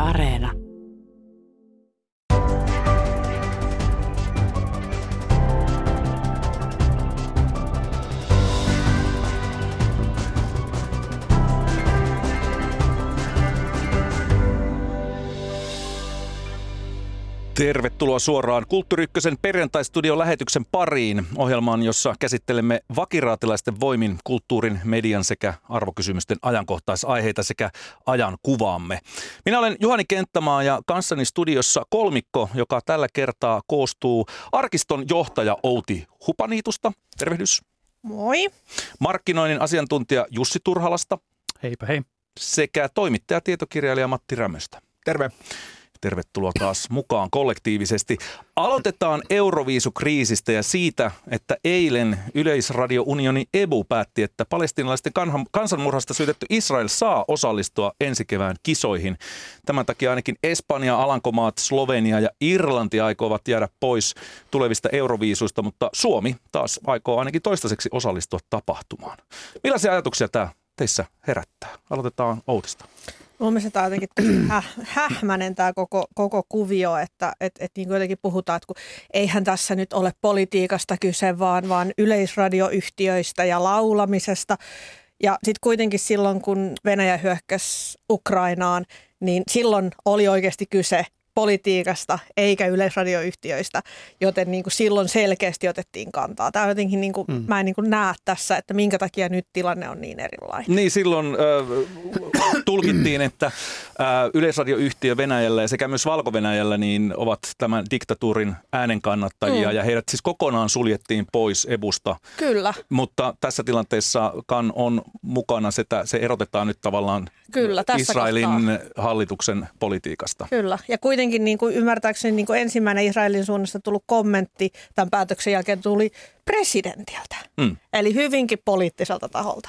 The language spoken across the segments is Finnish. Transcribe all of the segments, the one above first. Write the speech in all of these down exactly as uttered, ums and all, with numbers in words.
Areena. Tervetuloa suoraan Kulttuuri Ykkösen perjantaistudion lähetyksen pariin, ohjelmaan, jossa käsittelemme vakiraatilaisten voimin kulttuurin, median sekä arvokysymysten ajankohtaisaiheita sekä ajan kuvaamme. Minä olen Juhani Kenttämaa ja kanssani studiossa kolmikko, joka tällä kertaa koostuu arkiston johtaja Outi Hupaniitusta. Tervehdys. Moi. Markkinoinnin asiantuntija Jussi Turhalasta. Heipä hei. Sekä toimittaja tietokirjailija Matti Rämöstä. Terve. Tervetuloa taas mukaan kollektiivisesti. Aloitetaan Euroviisukriisistä ja siitä, että eilen Yleisradiounioni E B U päätti, että palestiinalaisten kansanmurhasta syytetty Israel saa osallistua ensi kevään kisoihin. Tämän takia ainakin Espanja, Alankomaat, Slovenia ja Irlanti aikovat jäädä pois tulevista Euroviisuista, mutta Suomi taas aikoo ainakin toistaiseksi osallistua tapahtumaan. Millaisia ajatuksia tämä teissä herättää? Aloitetaan Outista. Mun mielestä tämä on jotenkin tosi hä- hähmäinen tämä koko, koko kuvio, että et, et niin kuin jotenkin puhutaan, että kun eihän tässä nyt ole politiikasta kyse, vaan, vaan yleisradioyhtiöistä ja laulamisesta. Ja sitten kuitenkin silloin, kun Venäjä hyökkäsi Ukrainaan, niin silloin oli oikeasti kyse politiikasta eikä yleisradioyhtiöistä, joten niin kuin silloin selkeästi otettiin kantaa. Tämä on jotenkin, niin kuin, mm. mä en niin kuin näe tässä, että minkä takia nyt tilanne on niin erilainen. Niin silloin äh, tulkittiin, että äh, yleisradioyhtiö Venäjällä ja sekä myös Valko-Venäjällä niin ovat tämän diktatuurin äänenkannattajia mm. ja heidät siis kokonaan suljettiin pois E B Usta. Kyllä. Mutta tässä tilanteessa Kan on mukana, se, se erotetaan nyt tavallaan Kyllä, Israelin kohtaa. hallituksen politiikasta. Kyllä, ja kuitenkin niin kuin ymmärtääkseni niin kuin ensimmäinen Israelin suunnasta tullut kommentti tämän päätöksen jälkeen tuli presidentiltä, mm. eli hyvinkin poliittiselta taholta.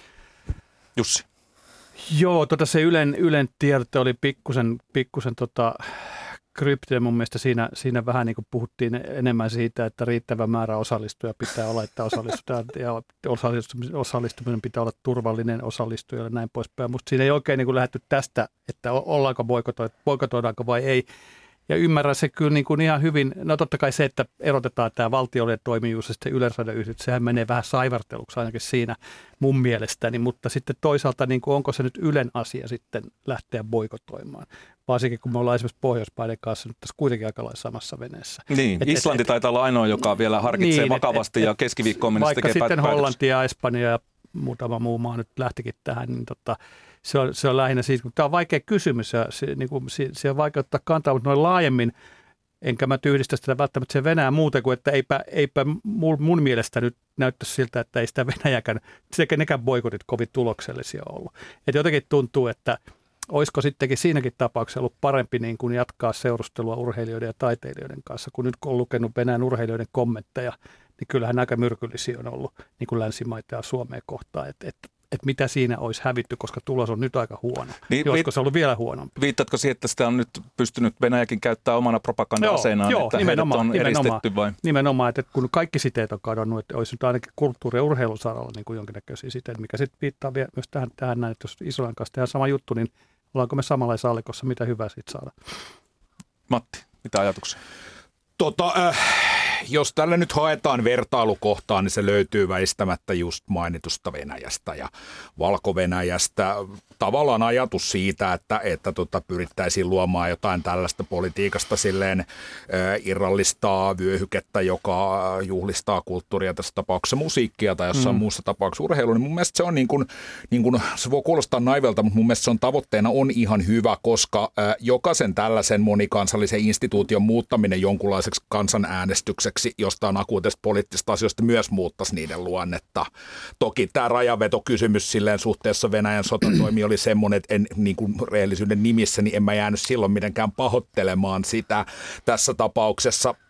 Jussi. Joo, tota se Ylen, Ylen tiedote oli pikkusen, pikkusen tota, kryptinen mun mielestä. Siinä, siinä vähän niin kuin puhuttiin enemmän siitä, että riittävä määrä osallistujia pitää olla, että osallistutaan ja osallistuminen pitää olla turvallinen osallistujalle ja näin poispäin. Musta siinä ei oikein niin kuin lähdetty tästä, että ollaanko boikotoidaanko vai ei. Ja ymmärrän se kyllä niin kuin ihan hyvin. No totta kai se, että erotetaan tämä valtiollinen toimijuus ja sitten yleisradioyhtiöt, sehän menee vähän saivarteluksi ainakin siinä mun mielestäni. Mutta sitten toisaalta niin kuin onko se nyt Ylen asia sitten lähteä boikotoimaan. Varsinkin kun me ollaan esimerkiksi Pohjoismaiden kanssa nyt tässä kuitenkin aika lailla samassa veneessä. Niin, et, Islanti et, taitaa olla ainoa, joka vielä harkitsee niin, vakavasti et, et, ja keskiviikkoon mennessä tekee vaikka sitten Hollanti ja Espanja ja muutama muu maa nyt lähtikin tähän, niin tota, se, on, se on lähinnä siitä, kun tämä on vaikea kysymys ja se, niin kuin, se, se on vaikea ottaa kantaa, mutta noin laajemmin, enkä mä tyhdistä sitä välttämättä se Venäjä muuten kuin, että eipä, eipä mun, mun mielestä nyt näyttäisi siltä, että ei sitä Venäjäkään, sekä nekään boikotit kovin tuloksellisia ollut. Että jotenkin tuntuu, että olisiko sittenkin siinäkin tapauksessa ollut parempi niin kuin jatkaa seurustelua urheilijoiden ja taiteilijoiden kanssa, kun nyt kun on lukenut Venäjän urheilijoiden kommentteja, niin kyllähän aika myrkyllisiä on ollut niin kuin länsimaita ja Suomea kohtaan, että et, et mitä siinä olisi hävitty, koska tulos on nyt aika huono. Niin, olisiko se ollut vielä huonompi? Viittatko siihen, että sitä on nyt pystynyt Venäjäkin käyttää omana propaganda-aseenaan, joo, että joo, heidät on eristetty vai? Nimenomaan, että kun kaikki siteet on kadonnut, että olisi nyt ainakin kulttuuri- ja urheilun saralla niin kuin jonkinnäköisiä siteitä, mikä sitten viittaa myös tähän, tähän näin, että jos Israelin kanssa tehdään sama juttu, niin ollaanko me samanlaisessa allikossa, mitä hyvää siitä saada? Matti, mitä ajatuksia? Tota, äh, jos tällä nyt haetaan vertailukohtaa, niin se löytyy väistämättä just mainitusta Venäjästä ja Valko-Venäjästä. Tavallaan ajatus siitä, että, että tota, pyrittäisiin luomaan jotain tällaista politiikasta silleen äh, irrallistaa vyöhykettä, joka juhlistaa kulttuuria, tässä tapauksessa musiikkia tai jossain mm. muussa tapauksessa urheilua, niin mun mielestä se on niin kuin, niin kuin, se voi kuulostaa naivelta, mutta mun mielestä se on tavoitteena on ihan hyvä, koska äh, jokaisen tällaisen monikansallisen instituution muuttaminen jonkunlaiseksi kansanäänestykseksi jostain akuutista poliittisista asioista myös muuttaisi niiden luonnetta. Toki tämä rajavetokysymys silleen suhteessa Venäjän sotatoimi oli semmoinen, että en niin kuin rehellisyyden nimissä, niin en mä jäänyt silloin mitenkään pahoittelemaan sitä tässä tapauksessa.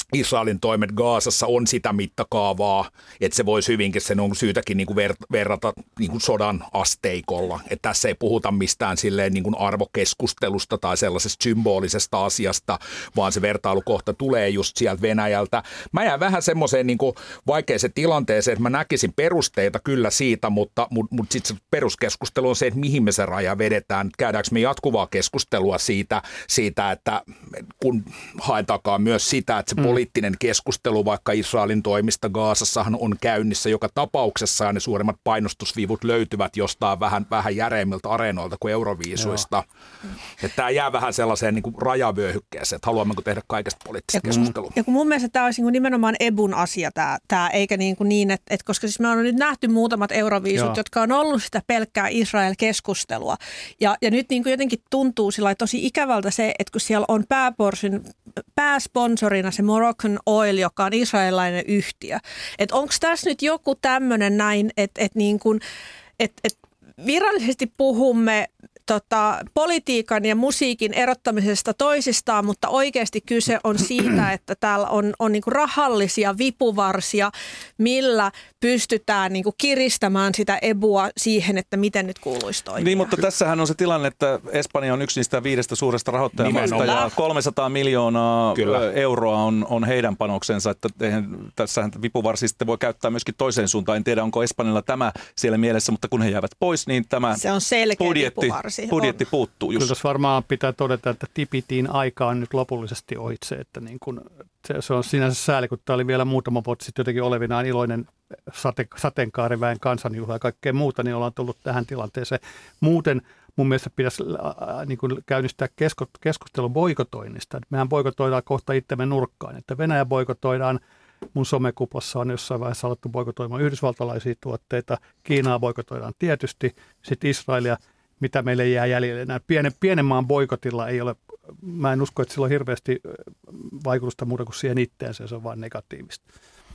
Israelin toimet Gazassa on sitä mittakaavaa, että se voisi hyvinkin, sen on syytäkin niin kuin ver- verrata niin kuin sodan asteikolla. Että tässä ei puhuta mistään silleen niin kuin arvokeskustelusta tai sellaisesta symbolisesta asiasta, vaan se vertailukohta tulee just sieltä Venäjältä. Mä jään vähän semmoiseen niin kuin vaikeaseen tilanteeseen, että mä näkisin perusteita kyllä siitä, mutta, mutta, mutta sitten se peruskeskustelu on se, että mihin me se raja vedetään. Käydäänkö me jatkuvaa keskustelua siitä, siitä että kun haetaankaan myös sitä, että se mm. poliittinen keskustelu vaikka Israelin toimista Gazassahan on käynnissä joka tapauksessa ja ne suurimmat painostusvivut löytyvät jostain vähän, vähän järeimmiltä areenoilta kuin Euroviisuista. Tämä jää vähän sellaiseen niin kuin rajavyöhykkeeseen, että haluammeko tehdä kaikesta poliittista keskustelua. Ja kun mun mielestä tämä olisi niin nimenomaan EBUn asia, tämä, tämä eikä niin, kuin niin että, että koska siis me on nyt nähty muutamat Euroviisut, Joo. jotka on ollut sitä pelkkää Israel-keskustelua. Ja, ja nyt niin kuin jotenkin tuntuu sillä tosi ikävältä se, että kun siellä on pääporsin, pääsponsorina se Moroccan Oil, joka on israelilainen yhtiö. Että onko tässä nyt joku tämmöinen näin, että, että, niin kuin, että, että virallisesti puhumme tota, politiikan ja musiikin erottamisesta toisistaan, mutta oikeasti kyse on siitä, että täällä on, on niinku rahallisia vipuvarsia, millä pystytään niinku kiristämään sitä ebua siihen, että miten nyt kuuluisi toimia. Niin, mutta tässähän on se tilanne, että Espanja on yksi niistä viidestä suuresta rahoittajamaasta ja kolmesataa miljoonaa Kyllä. euroa on, on heidän panoksensa, että tässähän vipuvarsia sitten voi käyttää myöskin toiseen suuntaan. En tiedä, onko Espanjalla tämä siellä mielessä, mutta kun he jäävät pois, niin tämä se on selkeä budjetti, vipuvarsi. budjetti puuttuu. Just. Kyllä tässä varmaan pitää todeta, että tipitiin aika on nyt lopullisesti ohitse, että niin kun, se, se on sinänsä sääli, kun tämä oli vielä muutama vuotta sitten jotenkin olevinaan iloinen sate, sateenkaariväen kansanjuhla ja kaikkea muuta, niin ollaan tullut tähän tilanteeseen. Muuten mun mielestä pitäisi äh, niin kuin käynnistää kesko, keskustelun boikotoinnista. Mehän boikotoidaan kohta itsemme nurkkaan, että Venäjä boikotoidaan. Mun somekuplassa on jossain vaiheessa alettu boikotoimaan yhdysvaltalaisia tuotteita. Kiinaa boikotoidaan tietysti, sitten Israelia, mitä meille jää jäljelle. Nämä pienen, pienen maan boikotilla ei ole, mä en usko, että sillä on hirveästi vaikutusta muuta kuin siihen itteensä, se on vain negatiivista.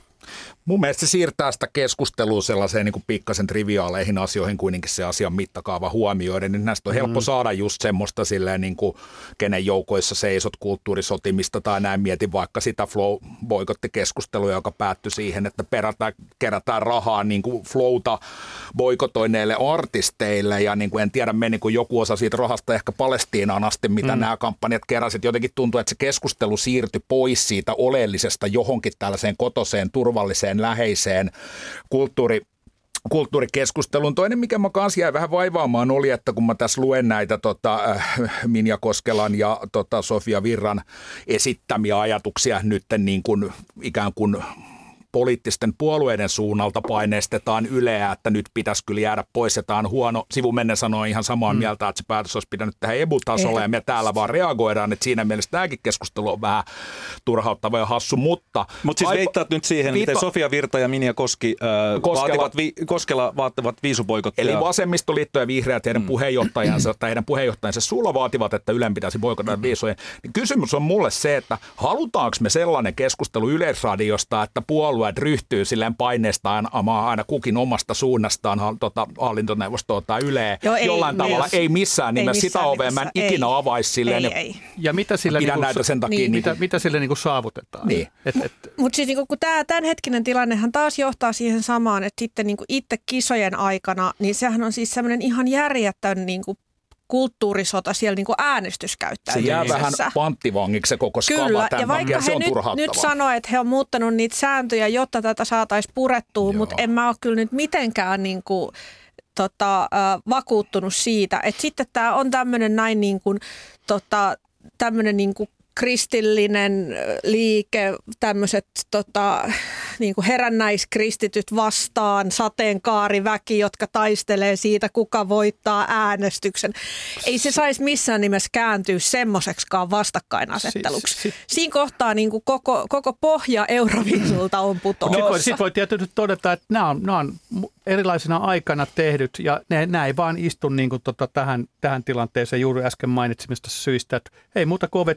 Mun mielestä se siirtää sitä keskustelua sellaiseen niin kuin pikkasen triviaaleihin asioihin kuitenkin se asian mittakaava huomioiden. Niin näistä on helppo mm. saada just semmoista silleen, niin kuin, kenen joukoissa seisot kulttuurisotimista tai näin. Mietin vaikka sitä flow-boikottikeskustelua, joka päättyi siihen, että perätään, kerätään rahaa niin kuin flowta boikotoineille artisteille. Ja niin kuin en tiedä, meni kun joku osa siitä rahasta ehkä Palestiinaan asti, mitä mm. nämä kampanjat keräsit. Jotenkin tuntuu, että se keskustelu siirtyi pois siitä oleellisesta johonkin tällaiseen kotoseen turvalliseen, läheiseen kulttuuri, kulttuurikeskusteluun. Toinen, mikä mä kanssa jäi vähän vaivaamaan, oli, että kun mä tässä luen näitä tota, äh, Minja Koskelan ja tota, Sofia Virran esittämiä ajatuksia nyt niin kuin ikään kuin poliittisten puolueiden suunnalta paineistetaan Yleä, että nyt pitäisi kyllä jäädä pois ja tämä on huono. Sivumennen sanoo ihan samaa mm. mieltä, että se päätös olisi pitänyt tähän E B U-tasolle ja me täällä vaan reagoidaan, että siinä mielessä tämäkin keskustelu on vähän turhauttava ja hassu, mutta... Mutta siis veittaat nyt siihen, viitta... miten Sofia Virta ja Minja Koski, äh, Koskela... Vaativat, vi... Koskela vaativat viisuboikottia. Eli vasemmistoliitto ja vihreät, heidän mm. puheenjohtajansa tai heidän puheenjohtajansa sulla vaativat, että Ylen pitäisi boikottaa viisuja. Niin kysymys on mulle se, että halutaanko me sellainen keskustelu Yleisradiosta, että puolue ryhtyy silleen paineestaan aina kukin omasta suunnastaan tota, hallintoneuvostoa tai Yleä Joo, ei, jollain tavalla. Jos, ei missään nimessä sitä ovea, mä en ei, ikinä avaisi silleen. Ei, ei. Ja mitä sillä, niinku, näitä sen takia, niin, mitä, mitä sillä niinku saavutetaan? Niin. Mutta siis niinku, kun tämä tämänhetkinen tilannehan taas johtaa siihen samaan, että sitten niinku itse kisojen aikana, niin sehän on siis semmoinen ihan järjetön niinku kulttuurisota siellä niin kuin äänestyskäyttäytymisessä. Se jää vähän panttivangiksi se koko skala. Kyllä, tämän ja vaikka ja he nyt, nyt sanoo, että he on muuttanut niitä sääntöjä, jotta tätä saataisiin purettua, mutta en mä ole kyllä nyt mitenkään niin kuin, tota, äh, vakuuttunut siitä, että sitten tämä on tämmöinen näin niin kuin, tota, tämmöinen niin kuin kristillinen liike, tämmöiset tota, niin kuin herännäiskristityt vastaan, sateenkaariväki, jotka taistelee siitä, kuka voittaa äänestyksen. Ei se saisi missään nimessä kääntyä semmoiseksikaan vastakkainasetteluksi. Si- si- Siinä kohtaa niin kuin koko, koko pohja Euroviisulta on putoamassa. Sitten voi, sit voi tietysti todeta, että nämä on, nämä on erilaisina aikana tehdyt ja ne, nämä ei vaan istu niin kuin tota, tähän, tähän tilanteeseen juuri äsken mainitsemista syistä, että ei muuta kuin ovet säppiä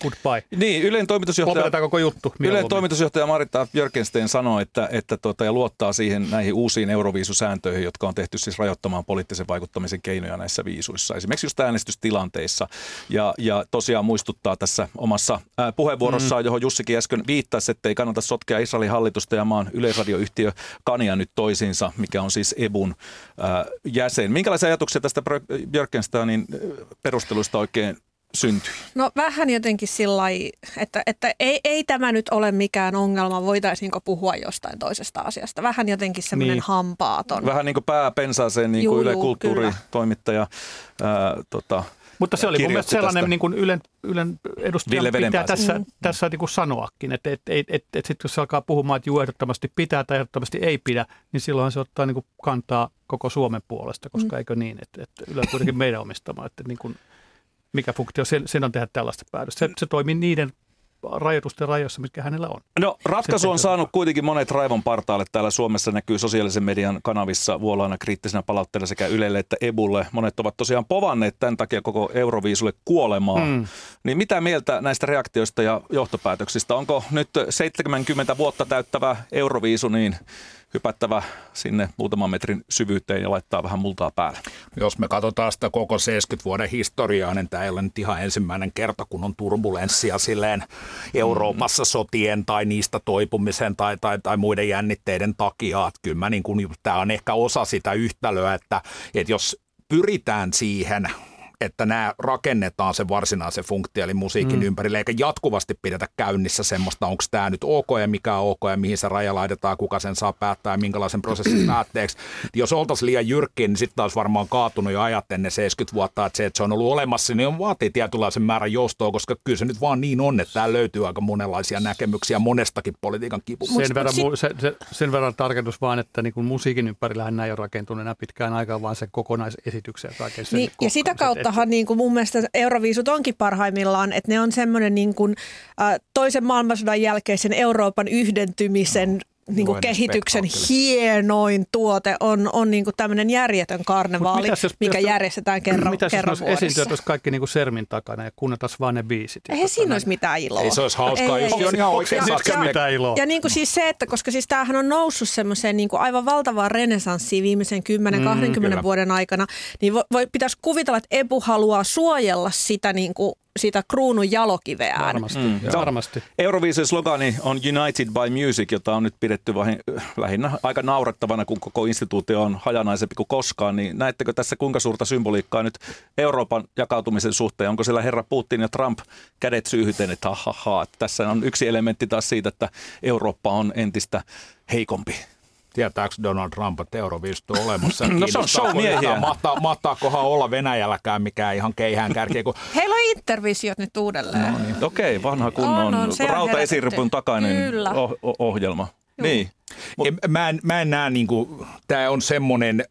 goodbye. Niin, Ylen toimitusjohtaja, lopetetaan koko juttu. Ylen toimitusjohtaja Marita Björkenstein sanoi, että, että tuota, ja luottaa siihen näihin uusiin euroviisusääntöihin, jotka on tehty siis rajoittamaan poliittisen vaikuttamisen keinoja näissä viisuissa. Esimerkiksi just äänestystilanteissa. Ja, ja tosiaan muistuttaa tässä omassa ää, puheenvuorossaan, mm. johon Jussikin äsken viittasi, että ei kannata sotkea Israelin hallitusta ja maan yleisradioyhtiö Kania nyt toisiinsa, mikä on siis E B U:n ää, jäsen. Minkälaisia ajatuksia tästä Björkensteinin perusteluista oikein syntyi? No vähän jotenkin sillai, että, että ei, ei tämä nyt ole mikään ongelma, voitaisiinko puhua jostain toisesta asiasta. Vähän jotenkin semmoinen niin. hampaaton. Vähän niin kuin pää pensaaseen, niin kuin Yle kulttuuritoimittaja. Ää, tota, Mutta se oli mun mielestä sellainen, tästä. niin kuin Ylen, Ylen edustajan pitää tässä, mm. tässä niin kuin sanoakin, että et, et, et, et sitten jos se alkaa puhumaan, että juu, ehdottomasti pitää tai ehdottomasti ei pidä, niin silloin se ottaa niin kuin kantaa koko Suomen puolesta, koska mm. eikö niin, että, että Yle on kuitenkin meidän omistama, että niin kuin mikä funktio sen, sen on tehdä tällaista päätöstä. Se, se toimii niiden rajoitusten rajoissa, mitkä hänellä on. No ratkaisu on saanut kuitenkin monet raivon partaalle. Täällä Suomessa näkyy sosiaalisen median kanavissa vuolaana kriittisenä palautteena sekä Ylelle että E B Ulle. Monet ovat tosiaan povanneet tämän takia koko Euroviisulle kuolemaa. Mm. Niin mitä mieltä näistä reaktioista ja johtopäätöksistä? Onko nyt seitsemänkymmentä vuotta täyttävä Euroviisu niin hypättävä sinne muutaman metrin syvyyteen ja laittaa vähän multaa päälle? Jos me katsotaan sitä koko seitsemänkymmentä vuoden historiaa, niin tämä ei ole nyt ihan ensimmäinen kerta, kun on turbulenssia silleen Euroopassa sotien tai niistä toipumisen tai, tai, tai muiden jännitteiden takia. Että kyllä mä niin kuin, tämä on ehkä osa sitä yhtälöä, että, että jos pyritään siihen, että nämä rakennetaan sen varsinaisen funktio, eli musiikin mm. ympärille, eikä jatkuvasti pidetä käynnissä semmoista, onko tämä nyt ok ja mikä on ok ja mihin se raja laitetaan, kuka sen saa päättää ja minkälaisen prosessin päätteeksi. Jos oltaisiin liian jyrkkiä, niin sitten olisi varmaan kaatunut jo ajat ennen seitsemänkymmentä vuotta, että se, että se on ollut olemassa, niin on vaatii tietynlaisen määrän joustoa, koska kyllä se nyt vaan niin on, että täällä löytyy aika monenlaisia näkemyksiä monestakin politiikan kipusta. Sen verran, se, se, sen verran tarkennus vaan, että niin kuin musiikin ympärillähän näin on rakentunut enää pitkään aikaan, vaan sen kokonaisesityksen rakentamisen. Niin, ja sitä kautta niin kuin mun mielestä Euroviisut onkin parhaimmillaan, että ne on semmoinen niin kuin, äh, toisen maailmansodan jälkeisen Euroopan yhdentymisen niin kuin kehityksen hienoin tuote on, on niin kuin tämmöinen järjetön karnevaali, jos, mikä jos, järjestetään kerran, mitäs kerran vuodessa. Mitäs jos esiintyä kaikki niin kuin sermin takana ja kuunnetaan vaan ne biisit? Ei siinä olisi mitään iloa. Ei se olisi hauskaa, jos on ihan oikein ja, mitään iloa. Ja niin kuin siis se, että koska siis tämähän on noussut semmoiseen niin kuin aivan valtavaan renesanssiin viimeisen kymmenen kaksikymmentä mm, vuoden aikana, niin voi, voi, pitäisi kuvitella, että E B U haluaa suojella sitä niin kuin sitä kruunun jalokiveään. Varmasti. Mm, varmasti. Euroviisun slogani on United by Music, jota on nyt pidetty vahin, lähinnä aika naurettavana, kun koko instituutio on hajanaisempi kuin koskaan. Niin näettekö tässä kuinka suurta symboliikkaa nyt Euroopan jakautumisen suhteen? Onko siellä herra Putin ja Trump kädet syyhyten, että ha, ha, ha. Tässä on yksi elementti taas siitä, että Eurooppa on entistä heikompi. Tietääkö Donald Trump, että Euroviisut on olemassa? No se on showmiehiä. Mahtaa, mahtaakohan olla Venäjälläkään mikään ihan keihään kärkeä. Kun... Heillä on Intervisiot nyt uudelleen. No niin. Okei, okay, vanha kunnon on, on, rautaesiripun takainen oh, ohjelma. Niin. Mut... Mä, en, mä en näe, niin kuin, tää on semmoinen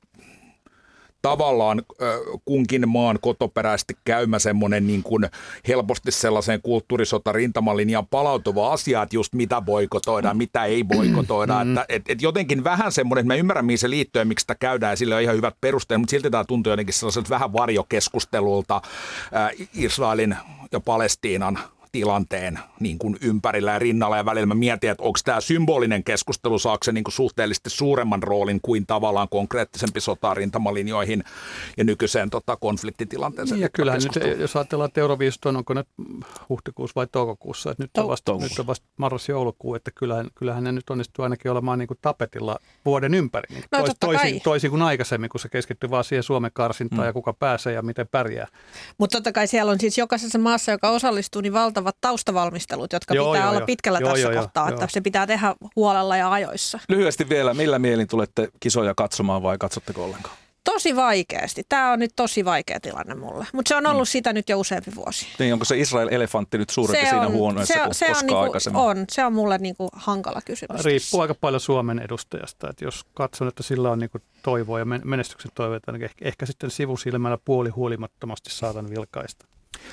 tavallaan kunkin maan kotoperäisesti käymä semmoinen niin kuin helposti sellaiseen kulttuurisota-rintamalinjaan palautuva asia, että just mitä boikotoidaan, mitä ei boikotoida. Mm. Että, et, et jotenkin vähän semmoinen, että mä ymmärrän mihin se liittyy ja miksi sitä käydään ja sille on ihan hyvät perusteet, mutta silti tämä tuntuu jotenkin sellaiselta vähän varjokeskustelulta äh, Israelin ja Palestiinan tilanteen niin kuin ympärillä ja rinnalla ja välillä mä mietin, että onko tämä symbolinen keskustelu, saako se niin kuin suhteellisesti suuremman roolin kuin tavallaan konkreettisempi sota rintamalinjoihin ja nykyiseen tota, konfliktitilanteeseen. Ja kyllähän nyt, jos ajatellaan, että Euroviisut on, onko ne huhtikuussa vai toukokuussa, että nyt on vasta, nyt on vasta marras-joulukuu, että kyllähän, kyllähän ne nyt onnistuu ainakin olemaan niin kuin tapetilla vuoden ympäri. Niin no, tois, toisin, toisin kuin aikaisemmin, kun se keskittyy vaan siihen Suomen karsintaan mm. ja kuka pääsee ja miten pärjää. Mutta totta kai siellä on siis jokaisessa maassa, joka osallistuu, niin valtavat taustavalmistelut, jotka joo, pitää joo, olla jo. pitkällä joo, tässä joo, kohtaa, jo, että jo. se pitää tehdä huolella ja ajoissa. Lyhyesti vielä, millä mielin tulette kisoja katsomaan vai katsotteko ollenkaan? Tosi vaikeasti. Tämä on nyt tosi vaikea tilanne mulle, mutta se on ollut mm. sitä nyt jo useampi vuosi. Niin, onko se Israel-elefantti nyt suurempi se siinä on, huoneessa se, kuin se koskaan on, aikaisemmin? On, se on mulle niinku hankala kysymys. Riippuu aika paljon Suomen edustajasta, että jos katson, että sillä on niinku toivoa ja menestyksen toiveita, niin ehkä, ehkä sitten sivusilmällä puoli huolimattomasti saatan vilkaista.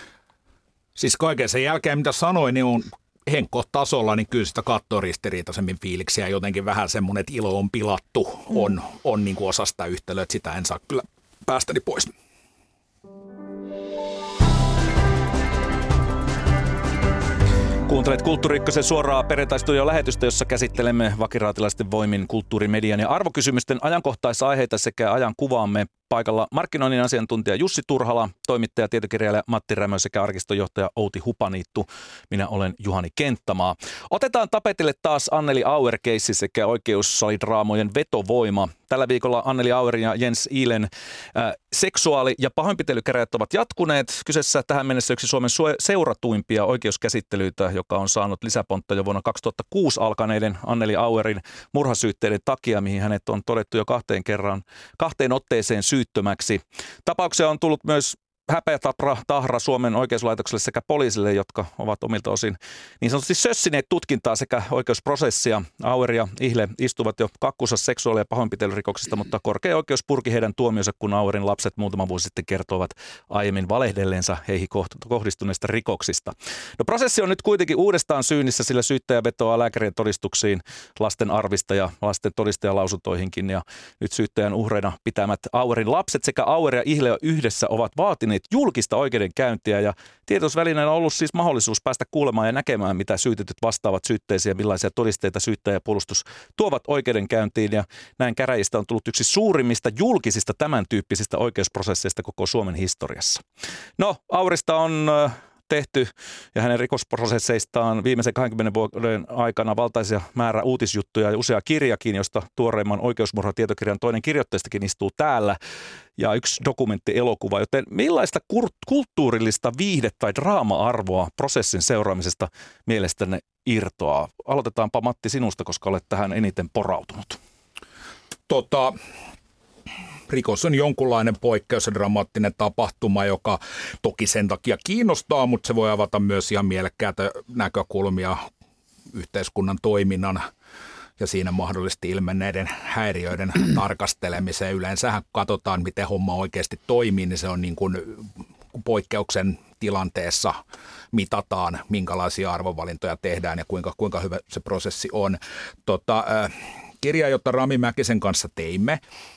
Siis kaiken sen jälkeen, mitä sanoin, niin on henkkotasolla, niin kyllä sitä katsoo ristiriitaisemmin fiiliksiä. Jotenkin vähän semmoinen, että ilo on pilattu, mm. on, on niin kuin osa sitä yhtälöä, että sitä en saa kyllä päästäni pois. Kuuntelet Kulttuuri Ykkösen suoraa perjantaistudion lähetystä, jossa käsittelemme vakiraatilaisten voimin kulttuurimedian ja arvokysymysten ajankohtaisaiheita sekä ajan kuvaamme. Paikalla markkinoinnin asiantuntija Jussi Turhala, toimittaja, tietokirjailija Matti Rämö sekä arkistonjohtaja Outi Hupaniittu. Minä olen Juhani Kenttämaa. Otetaan tapetille taas Anneli Auer-keissi sekä oikeussalidraamojen vetovoima. Tällä viikolla Anneli Auerin ja Jens Ihlen äh, seksuaali- ja pahoinpitelykäräjät ovat jatkuneet. Kyseessä tähän mennessä yksi Suomen seuratuimpia oikeuskäsittelyitä, joka on saanut lisäpontta jo vuonna kaksituhattakuusi alkaneiden Anneli Auerin murhasyytteiden takia, mihin hänet on todettu jo kahteen kerran, kahteen otteeseen syyttömäksi. Tapauksia on tullut myös häpeätapra tahra Suomen oikeuslaitokselle sekä poliisille, jotka ovat omilta osin niin sanotusti sössineet tutkintaa sekä oikeusprosessia. Auer ja Ihle istuvat jo kakkussa seksuaali- ja pahoinpitelyrikoksista, mutta korkea oikeus purki heidän tuomionsa, kun Auerin lapset muutama vuosi sitten kertoivat aiemmin valehdelleensa heihin kohdistuneista rikoksista. No, prosessi on nyt kuitenkin uudestaan syynnissä, sillä syyttäjä vetoaa lääkärien todistuksiin lasten arvista ja lasten todistajalausuntoihinkin. Ja nyt syyttäjän uhreina pitämät Auerin lapset sekä Auer ja Ihle yhdessä ovat vaatineet julkista oikeudenkäyntiä, ja tiedotusvälineillä on ollut siis mahdollisuus päästä kuulemaan ja näkemään, mitä syytetyt vastaavat syytteisiin ja millaisia todisteita syyttäjä ja puolustus tuovat oikeudenkäyntiin, ja näin käräjistä on tullut yksi suurimmista julkisista tämän tyyppisistä oikeusprosesseista koko Suomen historiassa. No, Auerista on tehty ja hänen rikosprosesseistaan viimeisen kaksikymmentä vuoden aikana valtaisia määrä uutisjuttuja ja usea kirjakin, josta tuoreimman oikeusmurhatietokirjan toinen kirjoittajistakin istuu täällä, ja yksi dokumenttielokuva. Joten millaista kulttuurillista viihde- tai draama-arvoa prosessin seuraamisesta mielestänne irtoaa? Aloitetaanpa Matti sinusta, koska olet tähän eniten porautunut. Tota... Rikos on jonkunlainen poikkeus ja dramaattinen tapahtuma, joka toki sen takia kiinnostaa, mutta se voi avata myös ihan mielekkäitä näkökulmia yhteiskunnan toiminnan ja siinä mahdollisesti ilmenneiden häiriöiden tarkastelemiseen. Yleensähän kun katsotaan, miten homma oikeasti toimii, niin se on niin kuin poikkeuksen tilanteessa mitataan, minkälaisia arvovalintoja tehdään ja kuinka, kuinka hyvä se prosessi on. Tota, äh, kirja, jota Rami Mäkisen kanssa teimme,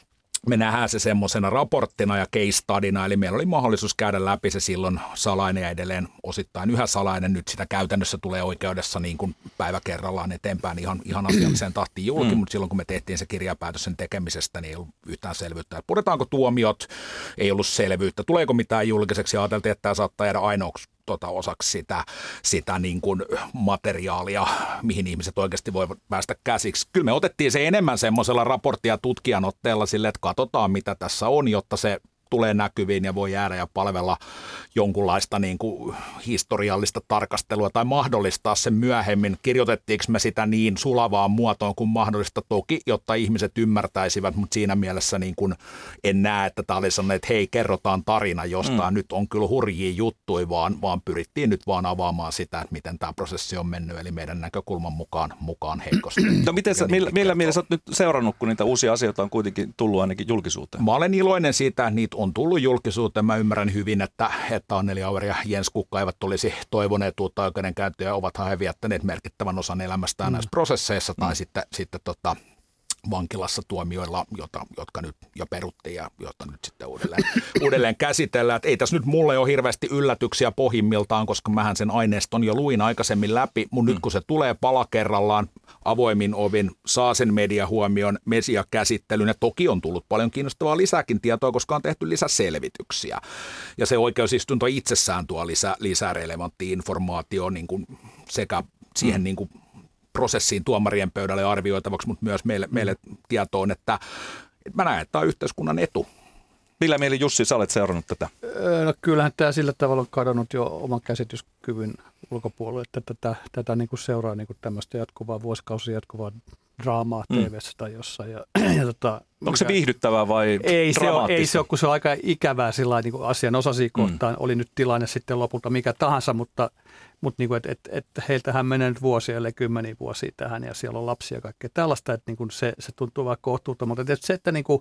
me nähdään se semmoisena raporttina ja case studina, eli meillä oli mahdollisuus käydä läpi se silloin salainen ja edelleen osittain yhä salainen. Nyt sitä käytännössä tulee oikeudessa niin kuin päivä kerrallaan eteenpäin ihan, ihan asialliseen tahtiin julki, mm. mutta silloin kun me tehtiin se kirjapäätös sen tekemisestä, niin ei ollut yhtään selvyyttä. Puretaanko tuomiot? Ei ollut selvyyttä. Tuleeko mitään julkiseksi? Ajateltiin, että tämä saattaa jäädä ainoaksi Tota, osaksi sitä, sitä niin kuin materiaalia, mihin ihmiset oikeasti voivat päästä käsiksi. Kyllä me otettiin se enemmän semmoisella raporttia tutkijan otteella sille, että katsotaan mitä tässä on, jotta se tulee näkyviin ja voi jäädä ja palvella jonkunlaista niin kuin historiallista tarkastelua tai mahdollistaa sen myöhemmin. Kirjoitettiinko me sitä niin sulavaan muotoon kuin mahdollista toki, jotta ihmiset ymmärtäisivät, mutta siinä mielessä niin kuin en näe, että tämä oli sellainen, että hei, kerrotaan tarina jostain, mm. nyt on kyllä hurjia juttuja, vaan, vaan pyrittiin nyt vaan avaamaan sitä, että miten tämä prosessi on mennyt, eli meidän näkökulman mukaan, mukaan heikosti. No miten sä, millä, millä mielessä olet nyt seurannut, kun niitä uusia asioita on kuitenkin tullut ainakin julkisuuteen? Mä olen iloinen siitä, että niitä on tullut julkisuuteen. Mä ymmärrän hyvin, että, että Anneli Auer ja Jens Kukka eivät olisi toivoneet uutta oikeudenkäyntiä, ovathan he viettäneet merkittävän osan elämästään mm. näissä prosesseissa tai mm. sitten, sitten tota, vankilassa tuomioilla, jota, jotka nyt jo peruttiin ja joita nyt sitten uudelleen, uudelleen käsitellään. Et ei tässä nyt mulle ole hirveästi yllätyksiä pohjimmiltaan, koska mähän sen aineiston jo luin aikaisemmin läpi, mutta mm. nyt kun se tulee pala kerrallaan avoimin ovin, saa sen mediahuomion, mediakäsittelyn, ja toki on tullut paljon kiinnostavaa lisääkin tietoa, koska on tehty lisäselvityksiä. Ja se oikeusistunto itsessään tuo lisää, lisää relevanttia informaatiota niin kuin sekä siihen mm. niin kuin prosessiin tuomarien pöydälle arvioitavaksi, mutta myös meille, meille tietoon, että, että mä näen, että tämä on yhteiskunnan etu. Millä mieli, Jussi, sä olet seurannut tätä? No kyllähän tämä sillä tavalla on kadonnut jo oman käsityskyvyn ulkopuolelle, että tätä, tätä niin kuin seuraa niin kuin tämmöistä jatkuvaa, vuosikausia jatkuvaa draamaa mm. T V:ssä tai jossain. Ja, ja tota, onko mikä, se viihdyttävää vai ei se, on, ei se ole, kun se on aika ikävää sillä niin kuin asian osasia kohtaan. Mm. Oli nyt tilanne sitten lopulta mikä tahansa, mutta Mutta niin et, et, et heiltähän menee nyt vuosia, ellei kymmeniä vuosia tähän, ja siellä on lapsia ja kaikkea tällaista, että niin se, se tuntuu vähän kohtuuttomalta. Mutta se, että niin kuin,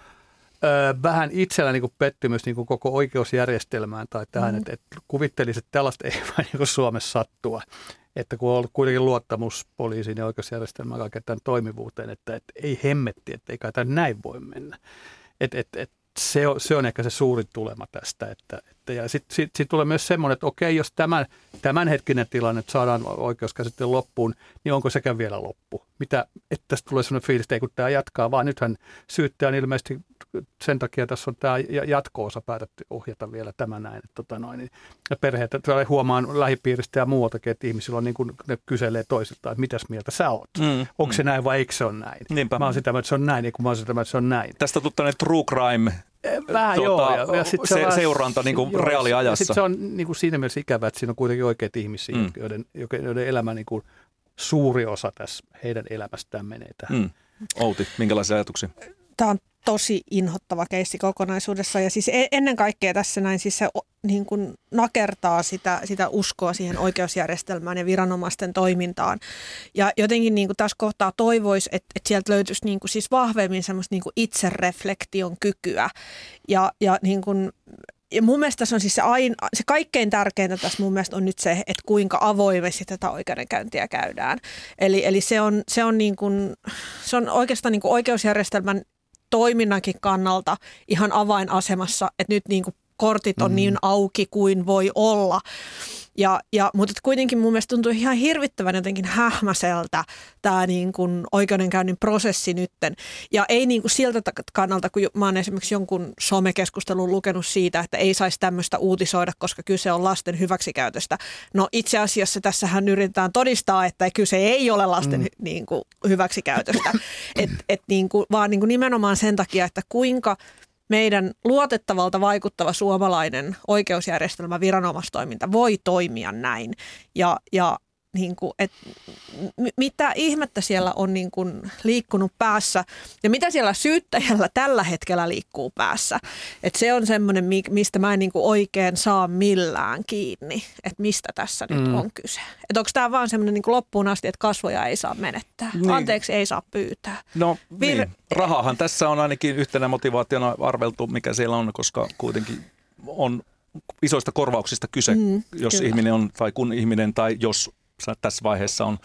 ö, vähän itsellä niin kuin pettymys niin kuin koko oikeusjärjestelmään tai tähän, mm. että et kuvittelisi, että tällaista ei vain niin Suomessa sattua. Että kun on ollut kuitenkin luottamus poliisiin ja oikeusjärjestelmään kaiken tämän toimivuuteen, että et ei hemmetti, että ei kai tämä näin voi mennä. Et, et, et, se, on, se on ehkä se suurin tulema tästä, että et, sitten. Ja sitten sit, sit tulee myös semmoinen, että okei, jos tämän, tämänhetkinen tilanne saadaan oikeuskäsittelyn loppuun, niin onko sekä vielä loppu? Mitä, että tästä tulee semmoinen fiilis, että ei kun tämä jatkaa, vaan nythän syyttäjän ilmeisesti sen takia tässä on tämä jatko-osa päätetty ohjata vielä tämä näin. Että tota noin, niin, ja perheet, huomaan lähipiiristä ja muualtakin, että ihmisillä on niin kuin, ne kyselee toisiltaan, että mitäs mieltä sä oot? Mm, onko mm. se näin vai eikö se ole näin? Niinpä. Mä oon sitä, että se on näin, niin kuin mä oon sitä, että se on näin. Tästä tuttanut true crime Vähän tuota, joo. Ja se, se seuranta niin kuin reaaliajassa. Sitten se on niin kuin siinä mielessä ikävä, että siinä on kuitenkin oikeat ihmisiä, mm. joiden, joiden elämä, niin kuin suuri osa tässä heidän elämästään menee tähän. Mm. Outi, minkälaisia ajatuksia? Tämä on tosi inhottava keissi kokonaisuudessa ja siis ennen kaikkea tässä näin siis se niin kuin nakertaa sitä, sitä uskoa siihen oikeusjärjestelmään ja viranomaisten toimintaan. Ja jotenkin niin kuin tässä kohtaa toivoisi, että, että sieltä löytyisi niin kuin siis vahvemmin semmoista niin kuin itsereflektion kykyä ja, ja niin kuin ja mun mielestä se on siis se, aina, se kaikkein tärkeintä tässä mun mielestä on nyt se, että kuinka avoimesti tätä oikeudenkäyntiä käydään. Eli, eli se, on, se, on niin kuin, se on oikeastaan niin kuin oikeusjärjestelmän toiminnankin kannalta ihan avainasemassa, että nyt niin kuin kortit on niin auki kuin voi olla. Ja, ja, mutta kuitenkin mun mielestä tuntuu ihan hirvittävän jotenkin hähmäseltä tämä niin kuin oikeudenkäynnin prosessi nytten. Ja ei niin kuin siltä kannalta, kun mä oon esimerkiksi jonkun somekeskustelun lukenut siitä, että ei saisi tämmöistä uutisoida, koska kyse on lasten hyväksikäytöstä. No itse asiassa tässähän yritetään todistaa, että kyse ei ole lasten mm. niin kuin hyväksikäytöstä, et, et niin kuin, vaan niin kuin nimenomaan sen takia, että kuinka meidän luotettavalta vaikuttava suomalainen oikeusjärjestelmä, viranomaistoiminta voi toimia näin. Ja, ja niin kuin, et, mitä ihmettä siellä on niin kuin liikkunut päässä ja mitä siellä syyttäjällä tällä hetkellä liikkuu päässä. Et se on semmoinen, mistä mä en niin kuin oikein saa millään kiinni, että mistä tässä mm. nyt on kyse. Että onko tämä vaan semmoinen niin kuin loppuun asti, että kasvoja ei saa menettää, niin. Anteeksi ei saa pyytää. No Vir- niin. Rahahan tässä on ainakin yhtenä motivaationa arveltu, mikä siellä on, koska kuitenkin on isoista korvauksista kyse, mm, jos kyllä. ihminen on tai kun ihminen tai jos tässä vaiheessa on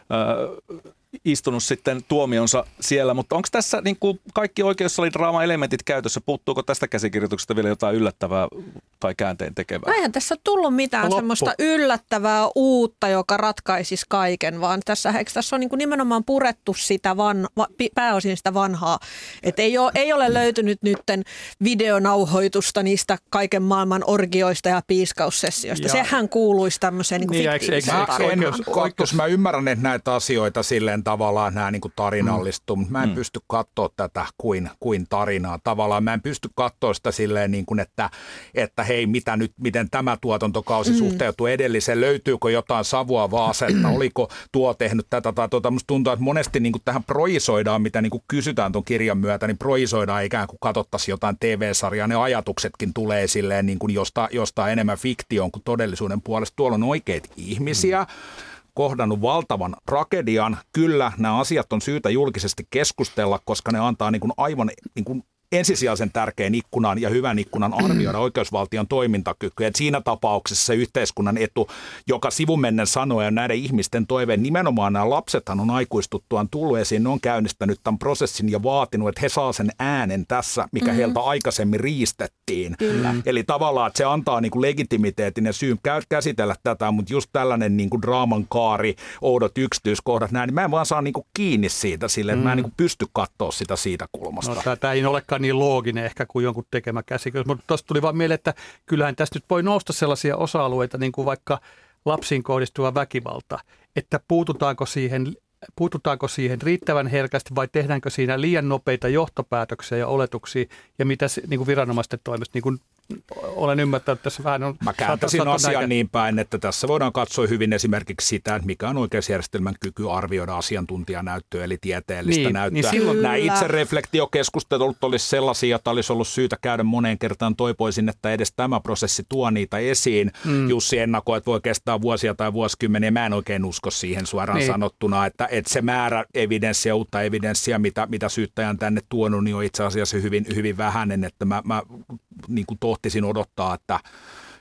äh, istunut sitten tuomionsa siellä, mutta onko tässä niin kuin kaikki oikeussalidraama-elementit käytössä? Puuttuuko tästä käsikirjoituksesta vielä jotain yllättävää tai käänteen tekevää? Eihän tässä tullut mitään Loppu. semmoista yllättävää uutta, joka ratkaisisi kaiken, vaan tässä, tässä on niin kuin nimenomaan purettu sitä van, pääosin sitä vanhaa. Et ei, ole, ei ole löytynyt nytten videonauhoitusta niistä kaiken maailman orgioista ja piiskaussessioista. Ja. Sehän kuuluisi tämmöiseen niin kuin niin, fiktiiviseen tarinaan. Mä ymmärrän, että näitä asioita silleen tavallaan nämä niin kuin tarinallistuu, mutta mä en mm. pysty katsoa tätä kuin, kuin tarinaa. Tavallaan mä en pysty katsoa sitä silleen, niin kuin, että, että hei, mitä nyt, miten tämä tuotantokausi mm. suhteutuu edelliseen, löytyykö jotain savua vaaselta, oliko tuo tehnyt tätä tai tuota. Musta tuntuu, että monesti niin kuin tähän projisoidaan, mitä niin kuin kysytään tuon kirjan myötä, niin projisoidaan ikään kuin katsottaisiin jotain T V-sarjaa. Ne ajatuksetkin tulee silleen niin kuin jostain, jostain enemmän fiktion kuin todellisuuden puolesta. Tuolla on oikeita ihmisiä. Mm. kohdannut valtavan tragedian. Kyllä, nämä asiat on syytä julkisesti keskustella, koska ne antaa niin kuin aivan niin kuin ensisijaisen tärkeän ikkunan ja hyvän ikkunan arvioida oikeusvaltion toimintakykyä. Et siinä tapauksessa se yhteiskunnan etu, joka sivumennen sanoo ja näiden ihmisten toiveen, nimenomaan nämä lapsethan on aikuistuttuaan tullut esiin, ne on käynnistänyt tämän prosessin ja vaatinut, että he saa sen äänen tässä, mikä mm-hmm. heiltä aikaisemmin riistettiin. Kyllä. Eli tavallaan, että se antaa niin kuin legitimiteetin ja syyn käsitellä tätä, mutta just tällainen niin kuin draaman kaari, oudot yksityiskohdat, näin, niin mä en vaan saa niin kuin kiinni siitä sille, että mm. mä en niin kuin pysty katsoa sitä siitä kulmasta. No, tämä ei olekaan niin looginen ehkä kuin jonkun tekemä käsikirjoitus, mutta tuosta tuli vaan mieleen, että kyllähän tästä nyt voi nousta sellaisia osa-alueita, niin kuin vaikka lapsiin kohdistuva väkivalta, että puututaanko siihen, puututaanko siihen riittävän herkästi vai tehdäänkö siinä liian nopeita johtopäätöksiä ja oletuksia ja mitä niin kuin viranomaisten toimesta, niin kuin olen ymmärtänyt, että tässä vähän on... Mä kääntäisin asian näitä. Niin päin, että tässä voidaan katsoa hyvin esimerkiksi sitä, että mikä on oikeusjärjestelmän kyky arvioida asiantuntijanäyttöä, eli tieteellistä niin, näyttöä. Niin nämä itsereflektiokeskustelut olisi sellaisia, että olisi ollut syytä käydä moneen kertaan. Toivoisin, että edes tämä prosessi tuo niitä esiin. Mm. Jussi ennakoi, että voi kestää vuosia tai vuosikymmeniä. Mä en oikein usko siihen suoraan niin. sanottuna, että, että se määrä evidenssiä, uutta evidenssiä, mitä, mitä syyttäjä on tänne tuonut, niin on itse asiassa hyvin, hyvin vähäinen, että mä, mä niin kuin tohtisin odottaa, että,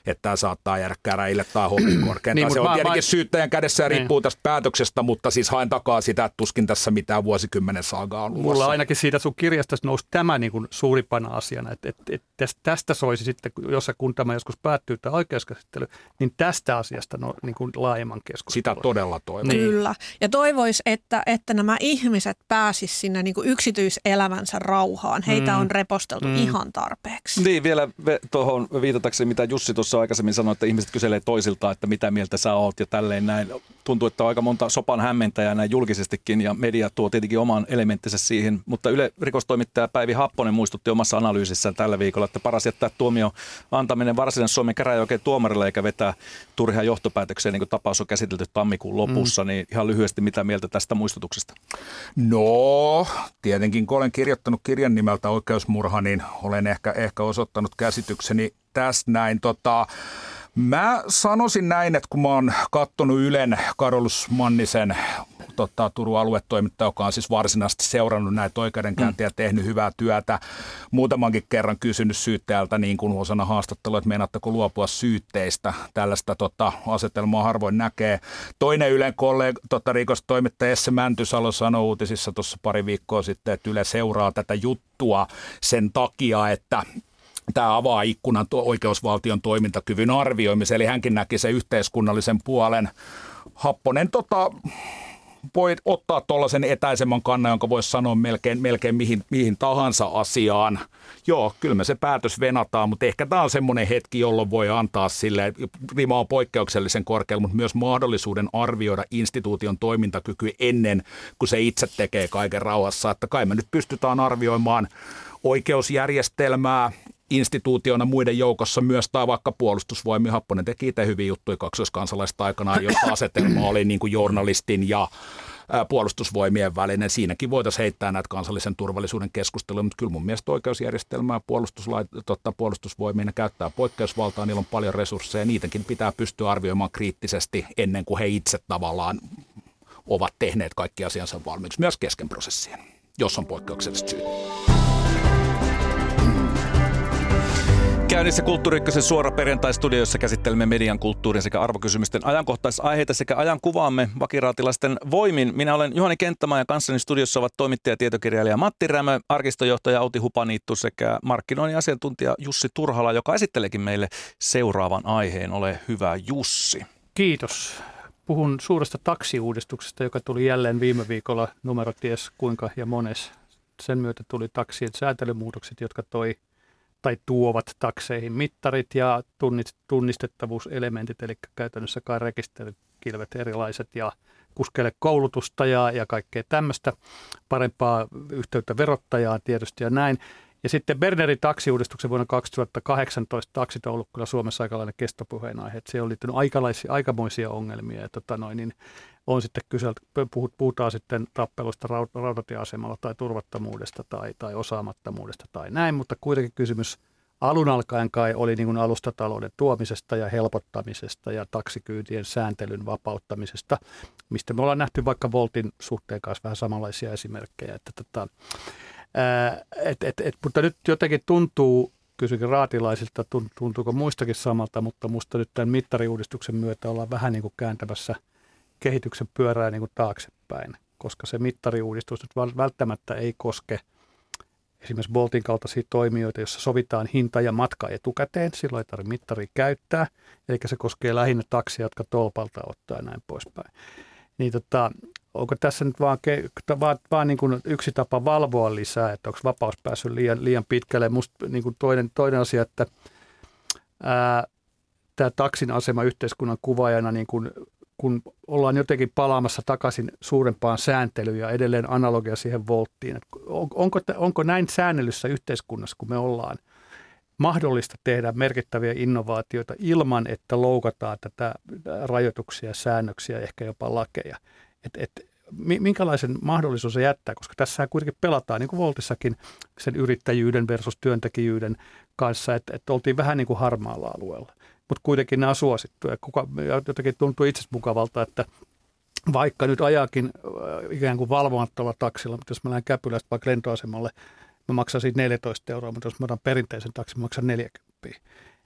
että tämä saattaa jäädä käräjille tai hovin korkeintaan. Niin, se on mä, tietenkin mä, syyttäjän kädessä ja niin. riippuu tästä päätöksestä, mutta siis haen takaa sitä, että tuskin tässä mitään vuosikymmenen saagaa on luvassa. Mulla ainakin siitä sun kirjasta nousi tämä niin kuin suurimpana asiana, että, että, että tästä soisi sitten, jos kun tämä joskus päättyy tämä oikeuskäsittely, niin tästä asiasta no, niin kuin laajemman keskustelun. Sitä todella toivon. Niin. Kyllä. Ja toivoisi, että, että nämä ihmiset pääsisivät sinne niin kuin yksityiselämänsä rauhaan. Heitä Mm. on reposteltu Mm. ihan tarpeeksi. Niin, vielä tuohon viitatakseni, mitä Jussi tuossa aikaisemmin sanoi, että ihmiset kyselee toisiltaan, että mitä mieltä sä oot ja tälleen näin. Tuntuu, että on aika monta sopan hämmentäjää näin julkisestikin ja media tuo tietenkin oman elementtinsä siihen, mutta Yle rikostoimittaja Päivi Happonen muistutti omassa analyysissään tällä viikolla, että paras jättää tuomio antaminen varsinaisen Suomen käräjäoikeuden tuomarille eikä vetää turhia johtopäätöksiä, niin kuin tapaus on käsitelty tammikuun lopussa, mm. niin ihan lyhyesti mitä mieltä tästä muistutuksesta? No, tietenkin kun olen kirjoittanut kirjan nimeltä Oikeusmurha, niin olen ehkä, ehkä osoittanut käsitykseni tästä näin. Tota, mä sanoisin näin, että kun mä oon katsonut Ylen Carolus Mannisen tota, Turun aluetoimittaja, joka on siis varsinaisesti seurannut näitä oikeudenkäyntiä ja tehnyt hyvää työtä. Muutamankin kerran kysynyt syyttäjältä niin kuin osana haastattelua, että meinaatteko luopua syytteistä. Tällaista tota, asetelmaa harvoin näkee. Toinen Ylen kollega, tota, rikostoimittaja Esse Mäntysalo sanoi uutisissa tuossa pari viikkoa sitten, että Yle seuraa tätä juttua sen takia, että tämä avaa ikkunan oikeusvaltion toimintakyvyn arvioimiseen, eli hänkin näki sen yhteiskunnallisen puolen. Happonen tota, voi ottaa tuollaisen etäisemmän kannan, jonka voisi sanoa melkein, melkein mihin, mihin tahansa asiaan. Joo, kyllä me se päätös venataan, mutta ehkä tämä on semmoinen hetki, jolloin voi antaa sille, rima on poikkeuksellisen korkealla, mutta myös mahdollisuuden arvioida instituution toimintakyky ennen kuin se itse tekee kaiken rauhassa. Että kai me nyt pystytään arvioimaan oikeusjärjestelmää instituutiona muiden joukossa myös, tai vaikka puolustusvoimia. Happonen teki itse hyviä juttuja kaksoiskansalaista aikanaan, jossa asetelma oli niin kuin journalistin ja puolustusvoimien välinen. Siinäkin voitaisiin heittää näitä kansallisen turvallisuuden keskusteluja, mutta kyllä mun mielestä oikeusjärjestelmää totta, puolustusvoimia käyttää poikkeusvaltaa, niillä on paljon resursseja, niitäkin pitää pystyä arvioimaan kriittisesti ennen kuin he itse tavallaan ovat tehneet kaikki asiansa valmiiksi, myös kesken prosessien, jos on poikkeukselliset syyt. Käynnissä Kulttuuri Ykkösen suora perjantai-studio, jossa käsittelemme median, kulttuurin sekä arvokysymysten ajankohtaisaiheita sekä ajankuvaamme vakiraatilaisten voimin. Minä olen Juhani Kenttämaa ja kanssani studiossa ovat toimittaja, tietokirjailija Matti Rämö, arkistonjohtaja Outi Hupaniittu sekä markkinoinnin asiantuntija Jussi Turhala, joka esitteleekin meille seuraavan aiheen. Ole hyvä, Jussi. Kiitos. Puhun suuresta taksiuudistuksesta, joka tuli jälleen viime viikolla numero ties kuinka ja mones. Sen myötä tuli taksien säätelymuutokset, jotka toi tai tuovat takseihin mittarit ja tunnistettavuuselementit, eli käytännössä kai rekisterikilvet erilaiset ja kuskeille koulutusta ja, ja kaikkea tämmöistä, parempaa yhteyttä verottajaan tietysti ja näin. Ja sitten Bernerin taksiuudistuksen vuonna kaksituhattakahdeksantoista taksit on ollut kyllä Suomessa aikalainen kestopuheenaihe, että se on liittynyt aikalaisia, aikamoisia ongelmia ja tota noin, niin on sitten kyselty, puhutaan sitten tappelusta rautatieasemalla tai turvattomuudesta tai, tai osaamattomuudesta tai näin, mutta kuitenkin kysymys alun alkaen kai oli niin kuin alustatalouden tuomisesta ja helpottamisesta ja taksikyytien sääntelyn vapauttamisesta, mistä me ollaan nähty vaikka Woltin suhteen kanssa vähän samanlaisia esimerkkejä. Että, että, ää, et, et, et, mutta nyt jotenkin tuntuu, kysynkin raatilaisilta, tuntuuko muistakin samalta, mutta musta nyt tämän mittariuudistuksen myötä ollaan vähän niin kuin kääntämässä kehityksen pyörää niin kuin taaksepäin, koska se mittariuudistus nyt välttämättä ei koske esimerkiksi Boltin kaltaisia toimijoita, jossa sovitaan hinta ja matka etukäteen, silloin ei tarvitse mittaria käyttää, eli se koskee lähinnä taksia, jotka tolpalta ottaa ja näin poispäin. Niin tota, onko tässä nyt vaan, vaan, vaan niin kuin yksi tapa valvoa lisää, että onko vapaus päässyt liian, liian pitkälle? Musta niin kuin toinen, toinen asia, että ää, tämä taksin asema yhteiskunnan kuvaajana, niin kuin kun ollaan jotenkin palaamassa takaisin suurempaan sääntelyyn ja edelleen analogia siihen Wolttiin. Onko, onko näin säännellyssä yhteiskunnassa, kun me ollaan, mahdollista tehdä merkittäviä innovaatioita ilman, että loukataan tätä rajoituksia, säännöksiä, ehkä jopa lakeja? Et, et, minkälaisen mahdollisuus se jättää, koska tässä kuitenkin pelataan, niin kuin Woltissakin, sen yrittäjyyden versus työntekijyyden kanssa, että et oltiin vähän niin kuin harmaalla alueella. Mutta kuitenkin nämä on suosittuja. Kuka, jotenkin tuntuu itse mukavalta, että vaikka nyt ajaakin ikään kuin valvomattomalla taksilla, mutta jos mä lähden Käpylästä vaikka lentoasemalle, mä maksan siitä neljätoista euroa, mutta jos mä otan perinteisen taksin, mä maksan neljäkymmentä.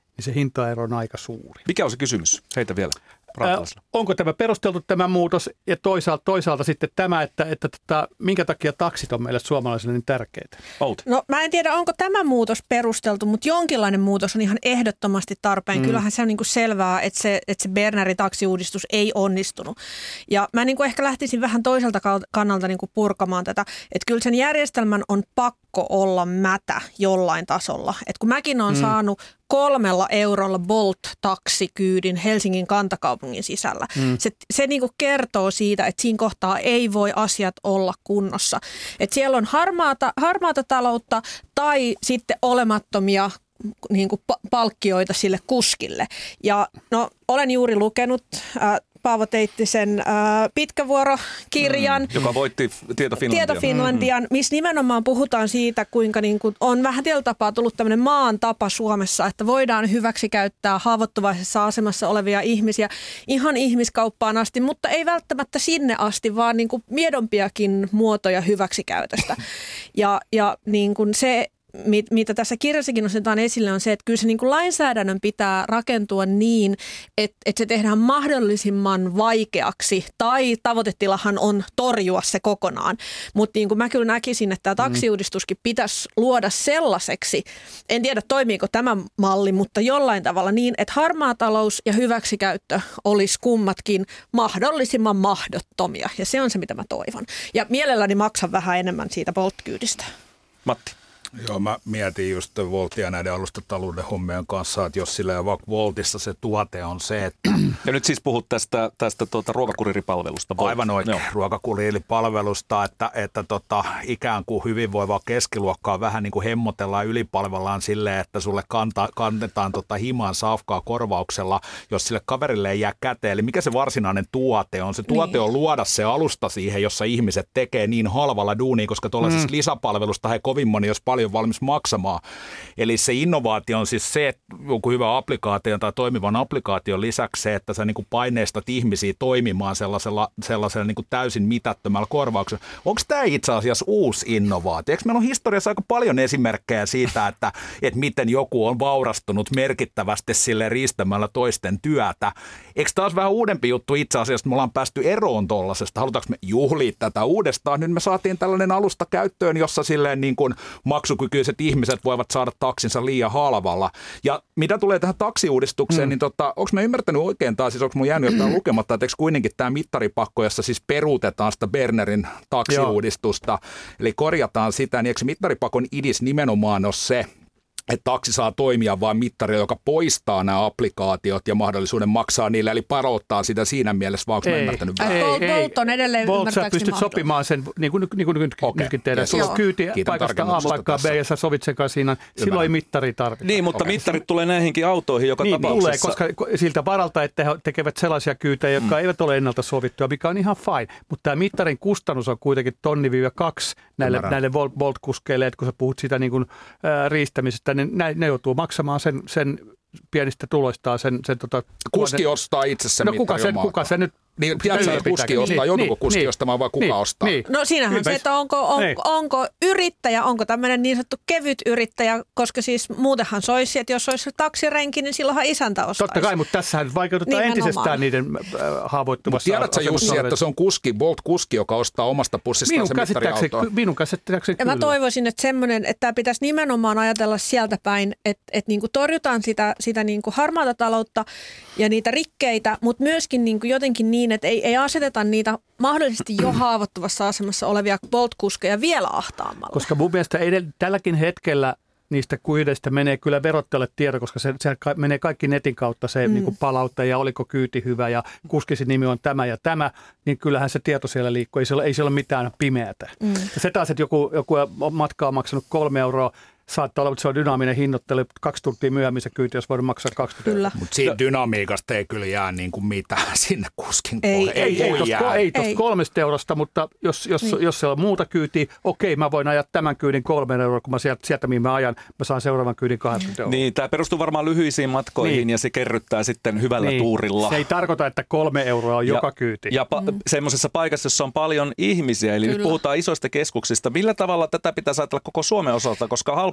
niin se hintaero on aika suuri. Mikä on se kysymys? Heitä vielä. Ää, onko tämä perusteltu tämä muutos ja toisaalta, toisaalta sitten tämä, että, että tota, minkä takia taksit on meille suomalaisille niin tärkeitä? Outi. No mä en tiedä, onko tämä muutos perusteltu, mutta jonkinlainen muutos on ihan ehdottomasti tarpeen. Mm. Kyllähän se on niin kuin selvää, että se, että se Bernerin taksiuudistus ei onnistunut. Ja mä niin kuin ehkä lähtisin vähän toiselta kannalta niin kuin purkamaan tätä, että kyllä sen järjestelmän on pakko olla mätä jollain tasolla. Että kun mäkin olen mm. saanut kolmella eurolla Bolt-taksikyydin Helsingin kantakaupungin sisällä. Mm. Se, se niin kuin kertoo siitä, että siinä kohtaa ei voi asiat olla kunnossa. Että siellä on harmaata, harmaata taloutta tai sitten olemattomia niin kuin palkkioita sille kuskille. Ja no, olen juuri lukenut äh, Paavo Teittisen äh, pitkävuorokirjan. Mm, joka voitti Tieto Finlandian. Tieto Finlandian, missä nimenomaan puhutaan siitä, kuinka niin kuin on vähän tietyllä tapaa tullut tämmöinen maan tapa Suomessa, että voidaan hyväksikäyttää haavoittuvaisessa asemassa olevia ihmisiä ihan ihmiskauppaan asti, mutta ei välttämättä sinne asti, vaan niin kuin miedompiakin muotoja hyväksikäytöstä. Ja, ja niin kuin se, mitä tässä kirjassakin otetaan esille, on se, että kyllä se niin kuin lainsäädännön pitää rakentua niin, että, että se tehdään mahdollisimman vaikeaksi, tai tavoitetilahan on torjua se kokonaan. Mutta niin kuin mä kyllä näkisin, että tämä taksiuudistuskin pitäisi luoda sellaiseksi, en tiedä toimiiko tämä malli, mutta jollain tavalla niin, että harmaa talous ja hyväksikäyttö olisi kummatkin mahdollisimman mahdottomia, ja se on se, mitä mä toivon. Ja mielelläni maksan vähän enemmän siitä Bolt-kyydistä. Matti. Joo, mä mietin just Voltia näiden alustatalouden hommien kanssa, että jos sillä vaikka Voltissa se tuote on se, että... Ja nyt siis puhut tästä, tästä tuota ruokakuriripalvelusta. Aivan oikein, ruokakuriripalvelusta, että, että tota, ikään kuin hyvinvoivaa keskiluokkaa vähän niin kuin hemmotellaan, ylipalvellaan silleen, että sulle kanta, kannetaan tota himaan safkaa korvauksella, jos sille kaverille ei jää käteen. Eli mikä se varsinainen tuote on? Se tuote niin on luoda se alusta siihen, jossa ihmiset tekee niin halvalla duunia, koska tuollaisesta mm. lisäpalvelusta he kovin moni, jos paljon valmis maksamaan. Eli se innovaatio on siis se, että joku hyvä applikaatio tai toimivan applikaation lisäksi se, että sä niin kuin paineistat ihmisiä toimimaan sellaisella, sellaisella niin kuin täysin mitättömällä korvauksella. Onko tämä itse asiassa uusi innovaatio? Eikö meillä on historiassa aika paljon esimerkkejä siitä, että, että miten joku on vaurastunut merkittävästi sille riistämällä toisten työtä? Eikö taas vähän uudempi juttu itse asiassa, että me ollaan päästy eroon tollasesta? Halutaanko me juhlia tätä uudestaan? Nyt me saatiin tällainen alusta käyttöön, jossa silleen niin kuin maksukykyiset ihmiset voivat saada taksinsa liian halvalla. Ja mitä tulee tähän taksiuudistukseen, mm. niin tota, onko mä ymmärtänyt oikein, tai siis onko mun jäänyt jotain lukematta, että eikö kuitenkin tämä mittaripakko, jossa siis peruutetaan sitä Bernerin taksiuudistusta, Joo. eli korjataan sitä, niin eikö mittaripakon idis nimenomaan ole se, että taksi saa toimia vain mittari, joka poistaa nämä applikaatiot ja mahdollisuuden maksaa niille, eli parouttaa sitä siinä mielessä, vaan onko mä ymmärtänyt vähän? Ei, Bolt, Bolt on edelleen Bolt, ymmärtääkseni sä pystyt sopimaan sen, niin kuin, niin kuin nyt, okay. nytkin tehdään. Yes. Sulla on kyyti paikasta A paikkaan B ja sä sovit sen kanssa siinä. Silloin ei mittari tarvita. Niin, mutta okay. mittarit tulee näihinkin autoihin joka niin, tapauksessa. Tulee, koska siltä varalta, että he tekevät sellaisia kyytejä, jotka mm. eivät ole ennalta sovittuja, mikä on ihan fine. Mutta tämä mittarin kustannus on kuitenkin tonni viiva kaksi näille, näille Bolt-kuskeille, että kun sä puhut siitä niin kuin, ää, riistämisestä, niin ne, ne joutuu maksamaan sen, sen pienistä tuloistaan. Sen, sen, tota, kuski tuonne. ostaa itse sen no, kuka sen, kuka se nyt Niin, tiedätkö, että kuski ostaa, niin, joutuuko kuski niin, ostamaan vai kuka niin, ostaa? Niin. No siinähän niin, se, että onko, on, onko yrittäjä, onko tämmöinen niin sanottu kevyt yrittäjä, koska siis muutenhan se olisi, että jos olisi taksirenki, niin silloinhan isäntä ostaisi. Totta kai, mutta tässähän vaikeutetaan entisestään niiden äh, haavoittuvassa tiedätkö Jussi, että se on kuski, Bolt-kuski, joka ostaa omasta pussistaan se mittariautoa? Minun käsittääkseni kyllä. Ja mä toivoisin, että semmoinen, että tämä pitäisi nimenomaan ajatella sieltä päin, että, että niin kuin torjutaan sitä, sitä niin kuin harmaata taloutta ja niitä rikkeitä, mutta myöskin niin kuin jotenkin niin, että ei, ei aseteta niitä mahdollisesti jo haavoittuvassa asemassa olevia Bolt-kuskeja vielä ahtaamalla. Koska mun mielestä edell- tälläkin hetkellä niistä kuideista menee kyllä verottajalle tieto, koska se, se menee kaikki netin kautta se mm. niin kuin palautta ja oliko kyyti hyvä ja kuskisi nimi on tämä ja tämä, niin kyllähän se tieto siellä liikkuu. Ei siellä, ei siellä ole mitään pimeätä. Mm. Ja se taas, että joku, joku matkaa on maksanut kolme euroa, saattaa olla, että se on dynaaminen hinnoittelu. Kaksi tuntia myöhemmin se kyyti, jos voidaan maksaa kaksikymmentä euroa. Mutta siitä dynamiikasta ei kyllä jää niin kuin mitään sinne kuskin ei, kohdalla. Ei, ei, ei tuosta kolmesta eurosta, mutta jos, jos, niin. jos siellä on muuta kyytiä, okei, mä voin ajaa tämän kyydin kolmen euroa, kun mä sieltä, sieltä mihin mä ajan, mä saan seuraavan kyydin kahdeksankymmentä euroa. Niin, tämä perustuu varmaan lyhyisiin matkoihin niin. ja se kerryttää sitten hyvällä niin. tuurilla. Se ei tarkoita, että kolme euroa on ja, joka kyyti. Ja pa- mm. semmoisessa paikassa, jossa on paljon ihmisiä, eli kyllä. nyt puhutaan isoista keskuksista. Millä tavalla tätä pitäisi ajatella koko Suomen osalta, koska halpoja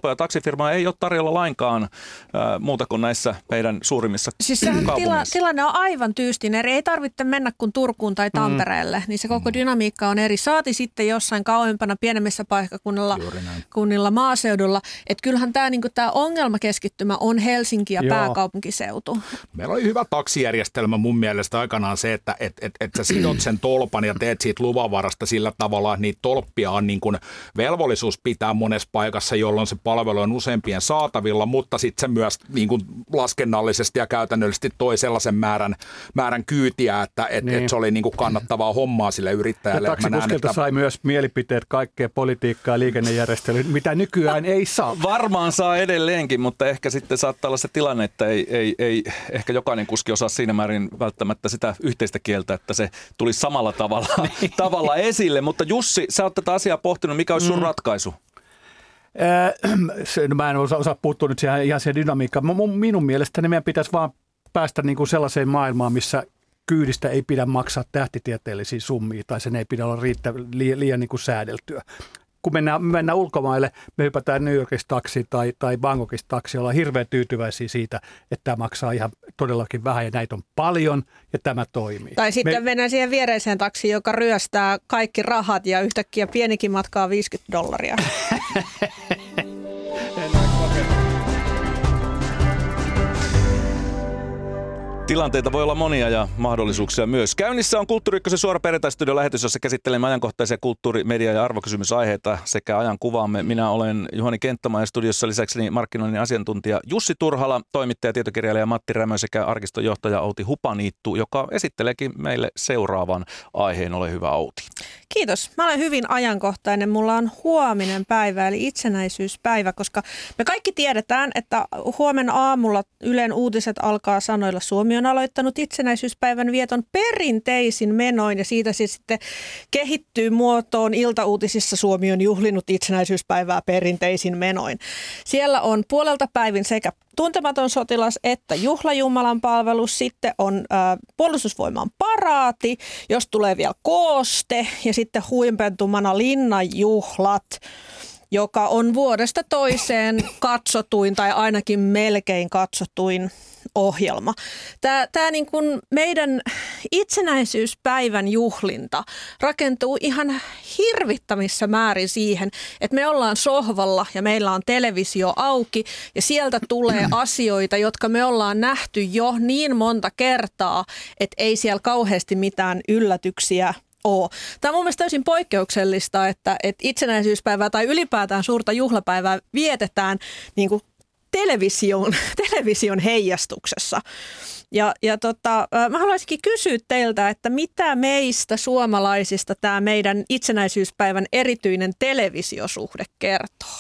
halpoja taksifirmoja ei ole tarjolla lainkaan äh, muuta kuin näissä meidän suurimmissa siis kaupungeissa. Tila, tilanne on aivan tyystinen. Ei tarvitse mennä kuin Turkuun tai Tampereelle, mm. niin se koko dynamiikka on eri. Saati sitten jossain kauempana pienemmissä paikkakunnilla kunnilla maaseudulla. Että kyllähän tämä niinku, tää ongelmakeskittymä on Helsinki ja Joo. pääkaupunkiseutu. Meillä oli hyvä taksijärjestelmä mun mielestä aikanaan se, että et, et, et sä sidot sen tolpan ja teet siitä luvanvarasta sillä tavalla, että niitä tolppia on niin kuin velvollisuus pitää monessa paikassa, jolloin se palvelu on useampien saatavilla, mutta sitten se myös niin kuin laskennallisesti ja käytännöllisesti toi sellaisen määrän, määrän kyytiä, että et, niin. et se oli niin kuin kannattavaa hommaa sille yrittäjälle. Ja taksikuskelta sai myös mielipiteet kaikkea politiikkaa ja liikennejärjestelyä, mitä nykyään ei saa. Varmaan saa edelleenkin, mutta ehkä sitten saattaa olla se tilanne, että ei, ei, ei ehkä jokainen kuski osaa siinä määrin välttämättä sitä yhteistä kieltä, että se tulisi samalla tavalla, niin. tavalla esille. Mutta Jussi, sä oot tätä asiaa pohtinut. Mikä olisi sun mm. ratkaisu? No, mä en osaa, osaa puuttua nyt siihen, ihan siihen dynamiikkaan. Minun mielestäni meidän pitäisi vaan päästä niin kuin sellaiseen maailmaan, missä kyydistä ei pidä maksaa tähtitieteellisiä summia tai sen ei pidä olla riittävän liian, liian niin kuin säädeltyä. Kun mennään, mennään ulkomaille, me hypätään New Yorkista taksiin tai, tai Bangkokista taksiin, ollaan hirveän tyytyväisiä siitä, että tämä maksaa ihan todellakin vähän ja näitä on paljon ja tämä toimii. Tai sitten me... mennään siihen viereiseen taksiin, joka ryöstää kaikki rahat ja yhtäkkiä pienikin matkaa viisikymmentä dollaria. Tilanteita voi olla monia ja mahdollisuuksia myös. Käynnissä on Kulttuuri Ykkösen suora perjantaistudion lähetys, jossa käsittelemme ajankohtaisia kulttuuri-, media- ja arvokysymysaiheita sekä ajan kuvaamme. Minä olen Juhani Kenttämaa ja studiossa lisäksi markkinoinnin asiantuntija Jussi Turhala, toimittaja, tietokirjailija Matti Rämö sekä arkistonjohtaja Outi Hupaniittu, joka esitteleekin meille seuraavan aiheen. Ole hyvä, Outi. Kiitos. Mä olen hyvin ajankohtainen. Mulla on huominen päivä eli itsenäisyyspäivä, koska me kaikki tiedetään, että huomenna aamulla Ylen uutiset alkaa sanoilla Suomi on aloittanut itsenäisyyspäivän vieton perinteisin menoin ja siitä se sitten kehittyy muotoon iltauutisissa Suomi on juhlinut itsenäisyyspäivää perinteisin menoin. Siellä on puolelta päivin sekä Tuntematon sotilas että Juhlajumalan palvelus, sitten on ä, puolustusvoiman paraati, jos tulee vielä kooste ja sitten huipentumana linnanjuhlat, joka on vuodesta toiseen katsotuin tai ainakin melkein katsotuin ohjelma. Tämä, tämä niin kuin meidän itsenäisyyspäivän juhlinta rakentuu ihan hirvittämissä määrin siihen, että me ollaan sohvalla ja meillä on televisio auki ja sieltä tulee asioita, jotka me ollaan nähty jo niin monta kertaa, että ei siellä kauheasti mitään yllätyksiä ole. Tämä on mun mielestä täysin poikkeuksellista, että, että itsenäisyyspäivää tai ylipäätään suurta juhlapäivää vietetään niin kuin television, television heijastuksessa. Ja, ja tota, mä haluaisinkin kysyä teiltä, että mitä meistä suomalaisista tämä meidän itsenäisyyspäivän erityinen televisiosuhde kertoo?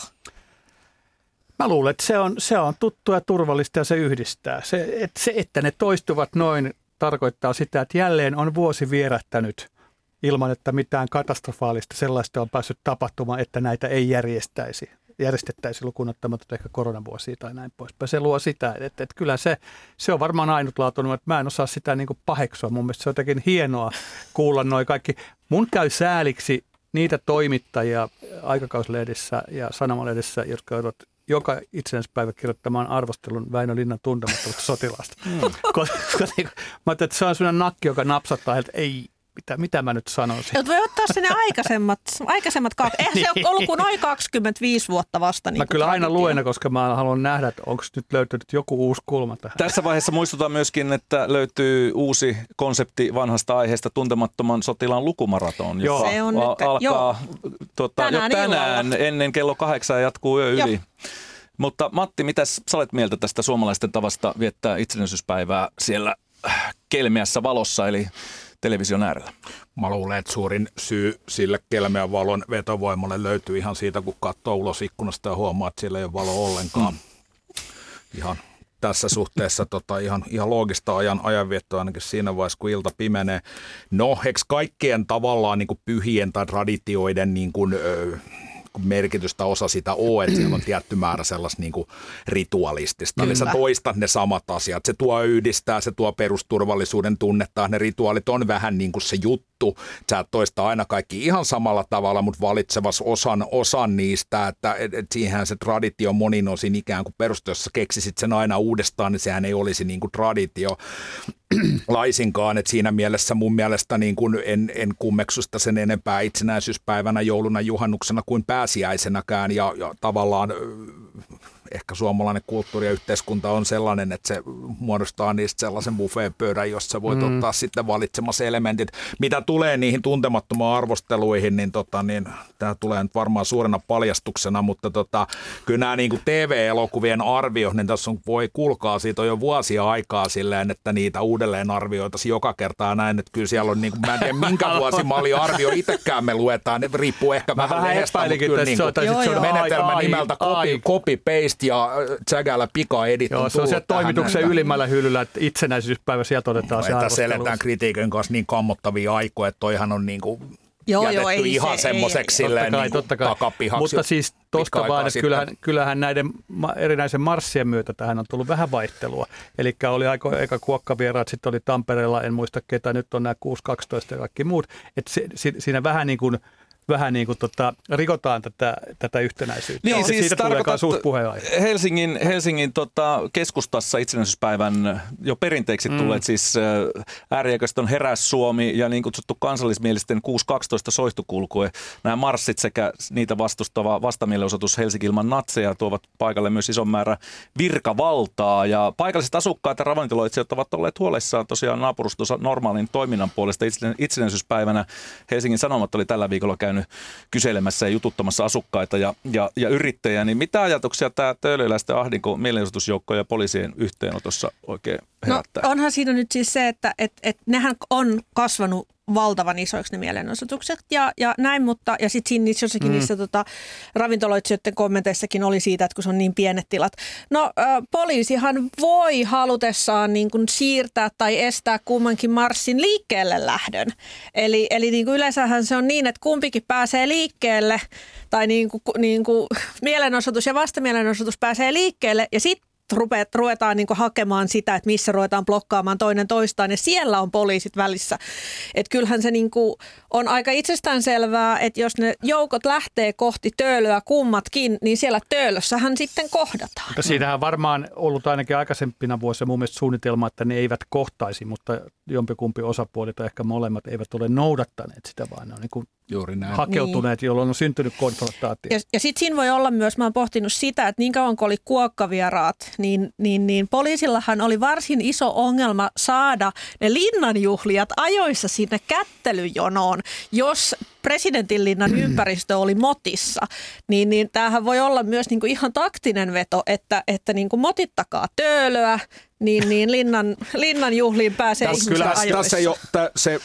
Mä luulen, että se on, se on tuttua ja turvallista ja se yhdistää. Se että, se, että ne toistuvat noin, tarkoittaa sitä, että jälleen on vuosi vierähtänyt ilman, että mitään katastrofaalista sellaista on päässyt tapahtumaan, että näitä ei järjestäisi. järjestettäisiin lukuun ottamatta ehkä koronavuosia tai näin poispäin. Se luo sitä, että, että kyllä se, se on varmaan ainutlaatuinen, että mä en osaa sitä niin kuin paheksua. Mun mielestä se on jotenkin hienoa kuulla noi kaikki. Mun käy sääliksi niitä toimittajia Aikakauslehdissä ja Sanomalehdessä, jotka ovat joka itsenäispäivä kirjoittamaan arvostelun Väinö Linnan Tuntemattomasta sotilaasta. Mm. Koska, koska niin, mä ajattelin, että se on sellainen nakki, joka napsattaa, että ei, Mitä, mitä mä nyt sanoisin? Jot voi ottaa sinne aikaisemmat, aikaisemmat kaksi. Eihän niin. se ole ollut kuin noin kaksikymmentäviisi vuotta vasta. Niin mä kyllä aina luen, koska mä haluan nähdä, että onko nyt löytynyt joku uusi kulma tähän. Tässä vaiheessa muistutan myöskin, että löytyy uusi konsepti vanhasta aiheesta, Tuntemattoman sotilaan lukumaraton, joka se on a- nyt, alkaa tuota, tänään, jo tänään ennen kello kahdeksan ja jatkuu yö yli. Jo. Mutta Matti, mitäs sä olet mieltä tästä suomalaisten tavasta viettää itsenäisyyspäivää siellä kelmeässä valossa, eli television äärellä? Mä luulen, että suurin syy sille kelmeän valon vetovoimalle löytyy ihan siitä, kun katsoo ulos ikkunasta ja huomaa, että siellä ei ole valo ollenkaan. Mm. Ihan tässä suhteessa tota, ihan, ihan loogista ajan, ajanviettoa ainakin siinä vaiheessa, kun ilta pimenee. No, eikö kaikkien tavallaan niin kuin pyhien tai traditioiden niin kuin, ö, merkitystä osa sitä ole, että siellä on tietty määrä sellaista niin kuin ritualistista. Eli sä toistat ne samat asiat. Se tuo yhdistää, se tuo perusturvallisuuden tunnetta. Ne rituaalit on vähän niin kuin se juttu. juttu. Sä et toista aina kaikki ihan samalla tavalla, mutta valitsevas osan, osan niistä, että et, et siihen se traditio monin osin ikään kuin perustu, jos sä keksisit sen aina uudestaan, niin sehän ei olisi niin kuin traditio laisinkaan, että siinä mielessä mun mielestä niin kuin en, en kummeksu sitä sen enempää itsenäisyyspäivänä, jouluna, juhannuksena kuin pääsiäisenäkään ja, ja tavallaan ehkä suomalainen kulttuuri ja yhteiskunta on sellainen, että se muodostaa niistä sellaisen buffetpöydän, jossa voit mm. ottaa sitten valitsemassa elementit. Mitä tulee niihin tuntemattomaan arvosteluihin, niin, tota, niin tämä tulee nyt varmaan suurena paljastuksena, mutta tota, kyllä nämä niin kuin T V-elokuvien arviot, niin tässä on, voi kuulkaa, siitä on jo vuosia aikaa silleen, että niitä uudelleen arvioitaisiin joka kertaa näin, että kyllä siellä on, niin kuin, mä en tiedä minkä vuosimalli-arvio itsekään me luetaan, ne riippuu ehkä mä vähän lehdestä, mutta kyllä niin kuin, se on menetelmä ai, nimeltä copy, copy, paste ja tsägällä pika-edit. Joo, se on se toimituksen näin, ylimmällä hyllyllä, että itsenäisyyspäivä sieltä otetaan no, se arvostelu. Tässä eletään kritiikin kanssa niin kammottavia aikoja, että toihan on niin kuin joo, jätetty joo, ei, ihan se, semmoiseksi silleen niin takapihaksi. Mutta siis tuosta vaan, että kyllähän, kyllähän näiden erinäisen marssien myötä tähän on tullut vähän vaihtelua. Eli oli aika eka kuokkavieraat, sitten oli Tampereella, en muista ketä, nyt on nämä kuusi kaksitoista ja kaikki muut. Että si, si, siinä vähän niin kuin vähän niin kuin tota, rikotaan tätä, tätä yhtenäisyyttä. Niin, siis siitä tulee myös uusi puheenaihe. Helsingin, Helsingin tota, keskustassa itsenäisyyspäivän jo perinteiksi mm. tulleet siis ääriaikaiston Heräs Suomi ja niin kutsuttu kansallismielisten kuusi kaksitoista soihtukulkue. Nämä marssit sekä niitä vastustava vastamielenosoitus Helsinki ilman natseja tuovat paikalle myös ison määrä virkavaltaa. Ja paikalliset asukkaat ja ravintoloitsijat ovat olleet huolissaan tosiaan naapurustonsa normaalin toiminnan puolesta. Itsenäisyyspäivänä Helsingin Sanomat oli tällä viikolla käynyt kyselemässä ja jututtamassa asukkaita ja, ja, ja yrittäjiä, niin mitä ajatuksia tämä töölöläisten ahdinko mielenosoitusjoukkojen ja poliisien yhteenotossa oikein herättää? No onhan siinä nyt siis se, että et, et nehän on kasvanut valtavan isoiksi ne mielenosoitukset ja, ja näin, mutta ja sitten siinä jossakin mm. niissä tota, ravintoloitsijoiden kommenteissakin oli siitä, että kun se on niin pienet tilat. No ä, poliisihan voi halutessaan niin kuin siirtää tai estää kummankin marssin liikkeelle lähdön. Eli, eli niin kuin yleensähän se on niin, että kumpikin pääsee liikkeelle tai niin kuin, niin kuin mielenosoitus ja vastamielenosoitus pääsee liikkeelle ja sitten Rupeat, ruvetaan niin kuin hakemaan sitä, että missä ruvetaan blokkaamaan toinen toistaan ja siellä on poliisit välissä. Että kyllähän se niin kuin on aika itsestäänselvää, että jos ne joukot lähtee kohti Töölöä kummatkin, niin siellä Töölössähän sitten kohdataan. Mutta siinähän varmaan ollut ainakin aikaisempina vuosina mun mielestä suunnitelma, että ne eivät kohtaisi, mutta jompikumpi osapuoli tai ehkä molemmat eivät ole noudattaneet sitä, vaan ne on niin kuin juuri näin hakeutuneet, niin, jolloin on syntynyt konfrontaatio. Ja, ja sitten siinä voi olla myös, mä oon pohtinut sitä, että niin kauan kun oli kuokkavieraat, niin, niin, niin poliisillahan oli varsin iso ongelma saada ne linnanjuhlijat ajoissa sinne kättelyjonoon, jos presidentinlinnan ympäristö oli motissa, niin, niin tämähän voi olla myös niin kuin ihan taktinen veto, että, että niin kuin motittakaa Töölöä, niin, niin linnan, linnan juhliin pääsee ihmistä kyllä, ajoissa. Tässä jo, tä, se,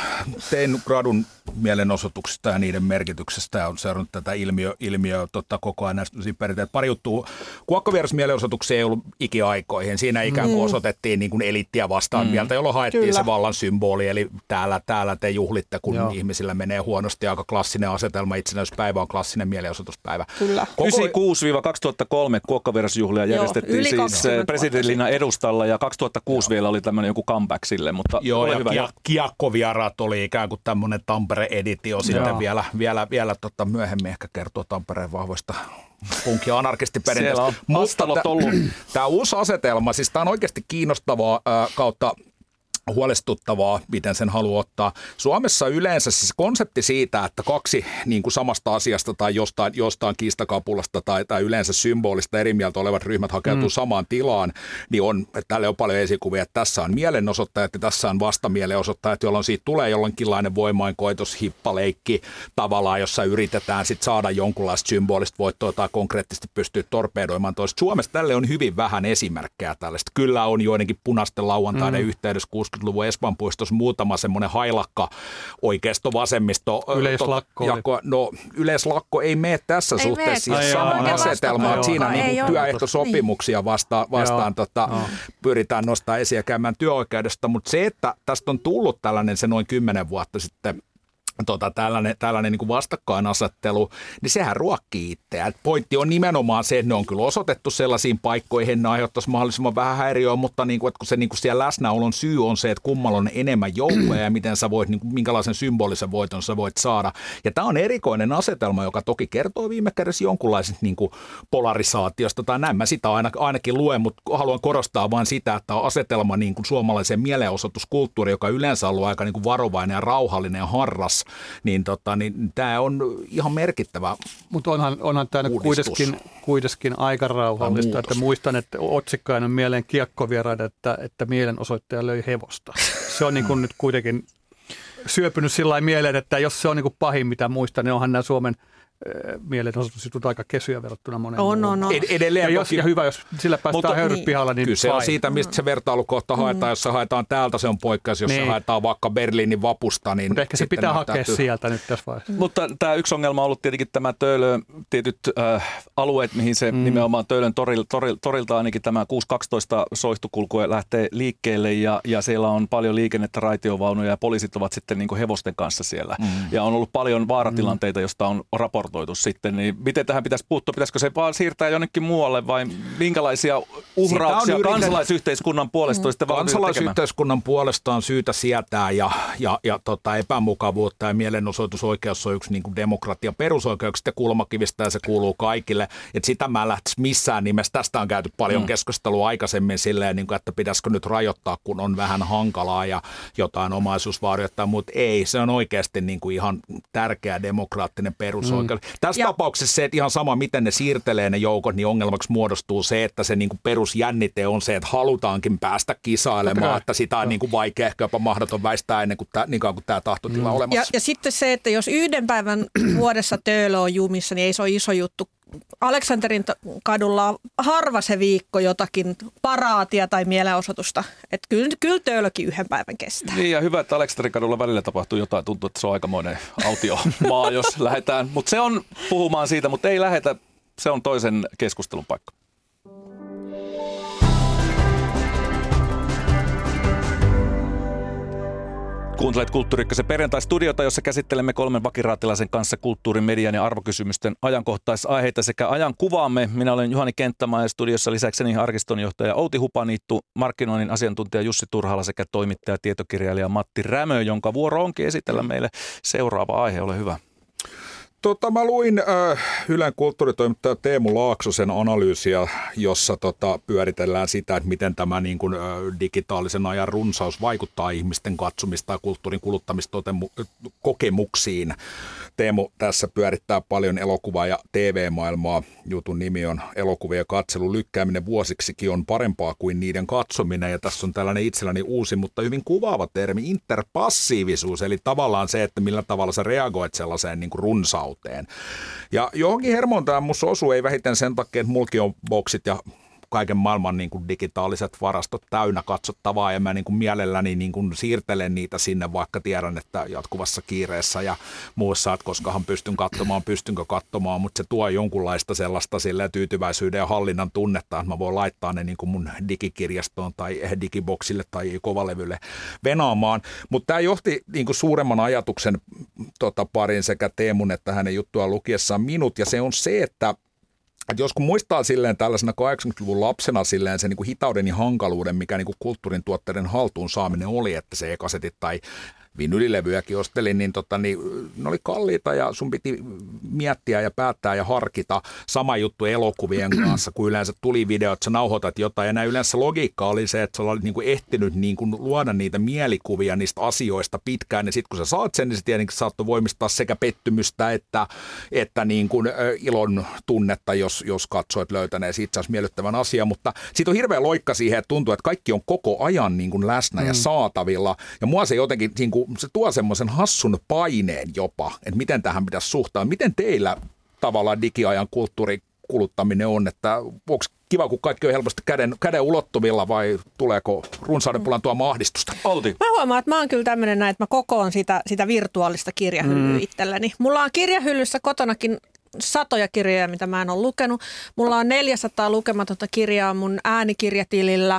tein gradun mielenosoituksista ja niiden merkityksestä ja on seurannut tätä ilmiö, ilmiöä tota, koko ajan näistä perinteitä. Pari juttua. Kuokkavierasmielenosoituksia ei ollut ikiaikoihin. Siinä ikään kuin osoitettiin niin kuin eliittiä vastaan mm. mieltä, jolloin haettiin kyllä se vallan symboli. Eli täällä, täällä te juhlitte, kun joo, ihmisillä menee huonosti. Aika klassinen asetelma. Itsenäisyyspäivä on klassinen mielenosoituspäivä. Kyllä. yhdeksänkymmentäkuusi kaksituhattakolme kuokkavierasjuhlia järjestettiin siis presidentinlinnan edustalla ja kaksituhattakuusi joo, vielä oli tämmöinen joku comeback sille. Mutta joo, ja kia, kiekkovieraat oli ikään kuin tämmöinen Tampere-editio sitten vielä, vielä, vielä tota myöhemmin ehkä kertoo Tampereen vahvoista punk- ja anarkistiperinteistä. Siellä on astalot ollut. Tämä uusi asetelma, siis tämä on oikeasti kiinnostavaa äh, kautta huolestuttavaa, miten sen haluaa ottaa. Suomessa yleensä siis konsepti siitä, että kaksi niin kuin samasta asiasta tai jostain, jostain kiistakapulasta tai, tai yleensä symbolista eri mieltä olevat ryhmät hakeutuu mm. samaan tilaan, niin on, että tälle on paljon esikuvia, että tässä on mielenosoittajat ja tässä on vastamielenosoittajat, jolloin siitä tulee jolloinkinlainen voimainkoitos, hippaleikki tavallaan, jossa yritetään sit saada jonkunlaista symbolista voittoa tai konkreettisesti pystyy torpedoimaan toista. Suomessa tälle on hyvin vähän esimerkkejä tällaista. Kyllä on joidenkin punaisten lauantaiden mm. yhteydessä kuusikymmentäluvun Espanpuistossa muutama semmoinen hailakka oikeisto-vasemmisto. Yleislakko. Jako, no yleislakko ei mene tässä ei suhteessa mene. Samaan asetelmaan. Siinä niin työehtosopimuksia vastaan, vastaan tota, pyritään nostamaan esiin ja käymään työoikeudesta. Mutta se, että tästä on tullut tällainen se noin kymmenen vuotta sitten Tota, tällainen tällainen niin kuin vastakkainasettelu, niin sehän ruokkii itseään. Pointti on nimenomaan se, että ne on kyllä osoitettu sellaisiin paikkoihin, ne aiheuttaisi mahdollisimman vähän häiriöä, mutta niin kuin, että kun se niin kuin siellä läsnäolon syy on se, että kummalla on enemmän joukkoja ja miten sä voit, niin kuin, minkälaisen symbolisen voiton sä voit saada. Ja tämä on erikoinen asetelma, joka toki kertoo viime kädessä jonkunlaisesta niin kuin polarisaatiosta, tai näin mä sitä aina, ainakin luen, mutta haluan korostaa vain sitä, että tämä asetelma niin kuin suomalaisen mielenosoituskulttuuri, joka yleensä on ollut aika niin kuin varovainen ja rauhallinen ja harras, niin, tota, niin tämä on ihan merkittävä Mutta onhan, onhan tämä kuitenkin, kuitenkin aika rauhallista, että muistan, että otsikko on mieleen kiekkovieraiden, että, että mielenosoittaja löi hevosta. Se on niin kuin nyt kuitenkin syöpynyt sillä lailla mieleen, että jos se on niin kuin pahin, mitä muistan, niin onhan nämä Suomen mielenosoitusjutut aika kesyjä verrattuna moneen on, on, on. Ed- edelleen ja, jos, ja hyvä, jos sillä päästään höyryt niin. pihalla, niin kyse on fine. siitä, mistä se vertailukohta mm. haetaan. Jos se haetaan täältä, se on poikkeus. Jos niin. se haetaan vaikka Berliinin vapusta, niin mutta ehkä se pitää hakea työ. sieltä nyt tässä vaiheessa. Mm. Mutta tämä yksi ongelma on ollut tietenkin tämä Töölön tietyt äh, alueet, mihin se mm. nimenomaan Töölön toril, toril, torilta ainakin tämä kuusi kaksitoista soihtukulku lähtee liikkeelle ja, ja siellä on paljon liikennettä, raitiovaunuja ja poliisit ovat sitten niin kuin hevosten kanssa siellä. Mm. Ja on ollut paljon vaaratilanteita, joista on raportoitu sitten. Niin miten tähän pitäisi puuttua? Pitäisikö se vaan siirtää jonnekin muualle vai minkälaisia uhrauksia yritet... kansalaisyhteiskunnan puolesta mm. sitten Kansalaisyhteiskunnan puolesta on syytä sietää ja, ja, ja tota, epämukavuutta ja mielenosoitusoikeus on yksi niin kuin demokratian perusoikeuksista ja kulmakivistä ja se kuuluu kaikille. Et sitä mä en lähtisi missään nimessä. Tästä on käyty paljon mm. keskustelua aikaisemmin silleen, niin kuin, että pitäisikö nyt rajoittaa, kun on vähän hankalaa ja jotain omaisuusvaarioita, mutta ei. Se on oikeasti niin kuin ihan tärkeä demokraattinen perusoikeus. Mm. Tässä ja. tapauksessa se, että ihan sama miten ne siirtelee ne joukot, niin ongelmaksi muodostuu se, että se niin kuin perusjännite on se, että halutaankin päästä kisailemaan, että sitä on niin kuin vaikea, ehkä jopa mahdoton väistää ennen kuin tämä, niin kauan kuin tämä tahtotila on olemassa. Ja, ja sitten se, että jos yhden päivän vuodessa Töölö on jumissa, niin ei se ole iso juttu. Aleksanterin kadulla on harva se viikko jotakin paraatia tai mielenosoitusta. Että kyllä, kyllä Töölökin yhden päivän kestää. Niin ja hyvä, että Aleksanterin kadulla välillä tapahtuu jotain. Tuntuu, että se on aikamoinen autiomaa, jos lähdetään. Mutta se on puhumaan siitä, mutta ei lähetä. Se on toisen keskustelun paikka. Kuuntelet Kulttuuri Ykkösen perjantai-studiota, jossa käsittelemme kolmen vakiraatilaisen kanssa kulttuurin, median ja arvokysymysten ajankohtaisaiheita sekä ajan kuvaamme. Minä olen Juhani Kenttämaa ja studiossa lisäkseni arkistonjohtaja Outi Hupaniittu, markkinoinnin asiantuntija Jussi Turhala sekä toimittaja tietokirjailija Matti Rämö, jonka vuoro onkin esitellä meille seuraava aihe. Ole hyvä. Tota, mä luin äh, Ylen kulttuuritoimittaja Teemu Laaksosen analyysiä, jossa tota, pyöritellään sitä, että miten tämä niin kuin, äh, digitaalisen ajan runsaus vaikuttaa ihmisten katsomista ja kulttuurin kuluttamiskokemuksiin. Teemu tässä pyörittää paljon elokuvaa ja T V-maailmaa. Jutun nimi on elokuvien katselun lykkääminen vuosiksikin on parempaa kuin niiden katsominen. Ja tässä on tällainen itselläni uusi, mutta hyvin kuvaava termi, interpassiivisuus. Eli tavallaan se, että millä tavalla sä reagoit sellaiseen niin kuin runsauteen. Ja johonkin hermoon tämä musta osuu, ei vähiten sen takia, että mulki on boksit ja kaiken maailman niin kuin digitaaliset varastot täynnä katsottavaa ja mä niin kuin mielelläni niin kuin siirtelen niitä sinne, vaikka tiedän, että jatkuvassa kiireessä ja muussa, että koskahan pystyn katsomaan, pystynkö katsomaan, mutta se tuo jonkunlaista sellaista sillä tyytyväisyyden ja hallinnan tunnetta, että mä voin laittaa ne niin kuin mun digikirjastoon tai digiboksille tai kovalevylle venaamaan, mutta tämä johti niin kuin suuremman ajatuksen tota, parin sekä Teemun että hänen juttuaan lukiessaan minut ja se on se, että Et jos kun muistaa silleen tällaisena kahdeksankymmentäluvun lapsena silleen sen niin kuin hitauden ja hankaluuden, mikä niin kuin kulttuurin tuotteiden haltuun saaminen oli, että se e-kasetit tai vinylilevyjäkin ostelin, niin, tota, niin ne oli kalliita ja sun piti miettiä ja päättää ja harkita. Sama juttu elokuvien kanssa, kun yleensä tuli video, että sä nauhoitat jotain. Ja näin yleensä logiikka oli se, että sä olit niin kuin ehtinyt niin kuin luoda niitä mielikuvia niistä asioista pitkään. Ja sitten kun sä saat sen, niin se tietenkin saattoi voimistaa sekä pettymystä että, että niin kuin ilon tunnetta, jos, jos katsoit löytäneesi itse asiassa miellyttävän asian. Mutta siitä on hirveä loikka siihen, että tuntuu, että kaikki on koko ajan niin kuin läsnä ja saatavilla. Ja mua se jotenkin niin kuin se tuo semmoisen hassun paineen jopa, että miten tähän pitäisi suhtautua. Miten teillä tavallaan digiajan kulttuurikuluttaminen on, että onko kiva, kun kaikki on helposti käden, käden ulottuvilla vai tuleeko runsauden pulan tuomaan ahdistusta? Outi. Mä huomaan, että mä oon kyllä tämmöinen näin, että mä kokoon sitä, sitä virtuaalista kirjahyllyä mm. itselleni. Mulla on kirjahyllyssä kotonakin satoja kirjoja, mitä mä en ole lukenut. Mulla on neljäsataa lukematonta kirjaa mun äänikirjatilillä.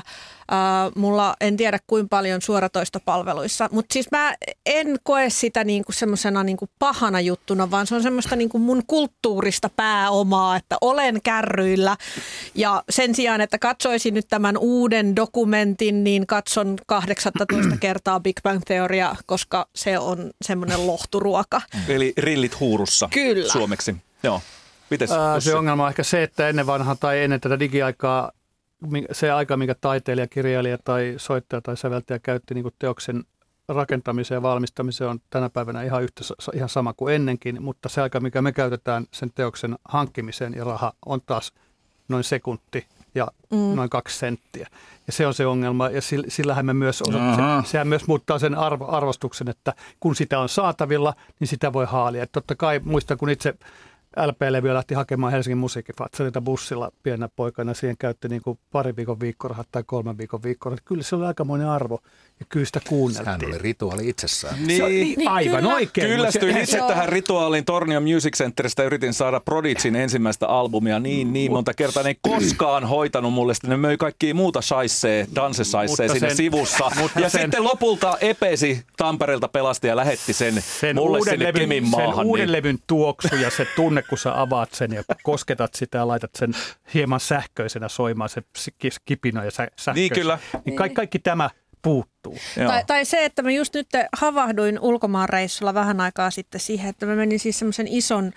mulla en tiedä kuinka paljon suoratoistopalveluissa, mutta siis mä en koe sitä niinku semmoisena niinku pahana juttuna, vaan se on semmoista niinku mun kulttuurista pääomaa, että olen kärryillä ja sen sijaan, että katsoisin nyt tämän uuden dokumentin, niin katson kahdeksantoista kertaa Big Bang Theoria, koska se on semmoinen lohturuoka. Eli rillit huurussa. Kyllä. Suomeksi. Joo. Mites, Ää, se ongelma on ehkä se, että ennen vanhaa tai ennen tätä digiaikaa, se aika, minkä taiteilija, kirjailija tai soittaja tai säveltäjä käytti niin kuin teoksen rakentamiseen ja valmistamiseen on tänä päivänä ihan, yhtä, ihan sama kuin ennenkin, mutta se aika, mikä me käytetään sen teoksen hankkimiseen ja raha on taas noin sekunti ja mm. noin kaksi senttiä. Ja se on se ongelma ja sillähän me myös osa, se, sehän myös muuttaa sen arvo, arvostuksen, että kun sitä on saatavilla, niin sitä voi haalia. Et totta kai muistan, kun itse L P-levyä lähti hakemaan Helsingin musiikkifatsarilta bussilla pienä poikana. Siihen käytti niin kuin pari viikon viikkorahat tai kolmen viikon viikkorahat. Kyllä se oli aikamoinen arvo ja kyllä sitä kuunneltiin. Sehän oli rituaali itsessään. Niin, niin aivan kyllä. oikein. Kyllästyin itse Joo. tähän rituaaliin Tornion Music Centeristä. Yritin saada Prodigyn ensimmäistä albumia niin, niin monta kertaa. Ne ei koskaan hoitanut mulle sitä. Ne möi kaikkia muuta shaissee, danse-shaissee siinä sen, sivussa. Ja sen, sitten lopulta Epesi Tampereelta pelasti ja lähetti sen, sen mulle sinne levyn, Kemin maahan. Sen uuden niin. levyn tuoksu ja se tunne, kun sä avaat sen ja kosketat sitä ja laitat sen hieman sähköisenä soimaan, se kipinä ja sähköisenä. Niin kyllä. Niin kaikki, kaikki tämä puuttuu. Tai, tai se, että mä just nyt havahduin ulkomaanreissulla vähän aikaa sitten siihen, että mä menin siis semmoisen ison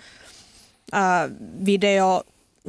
ää, video,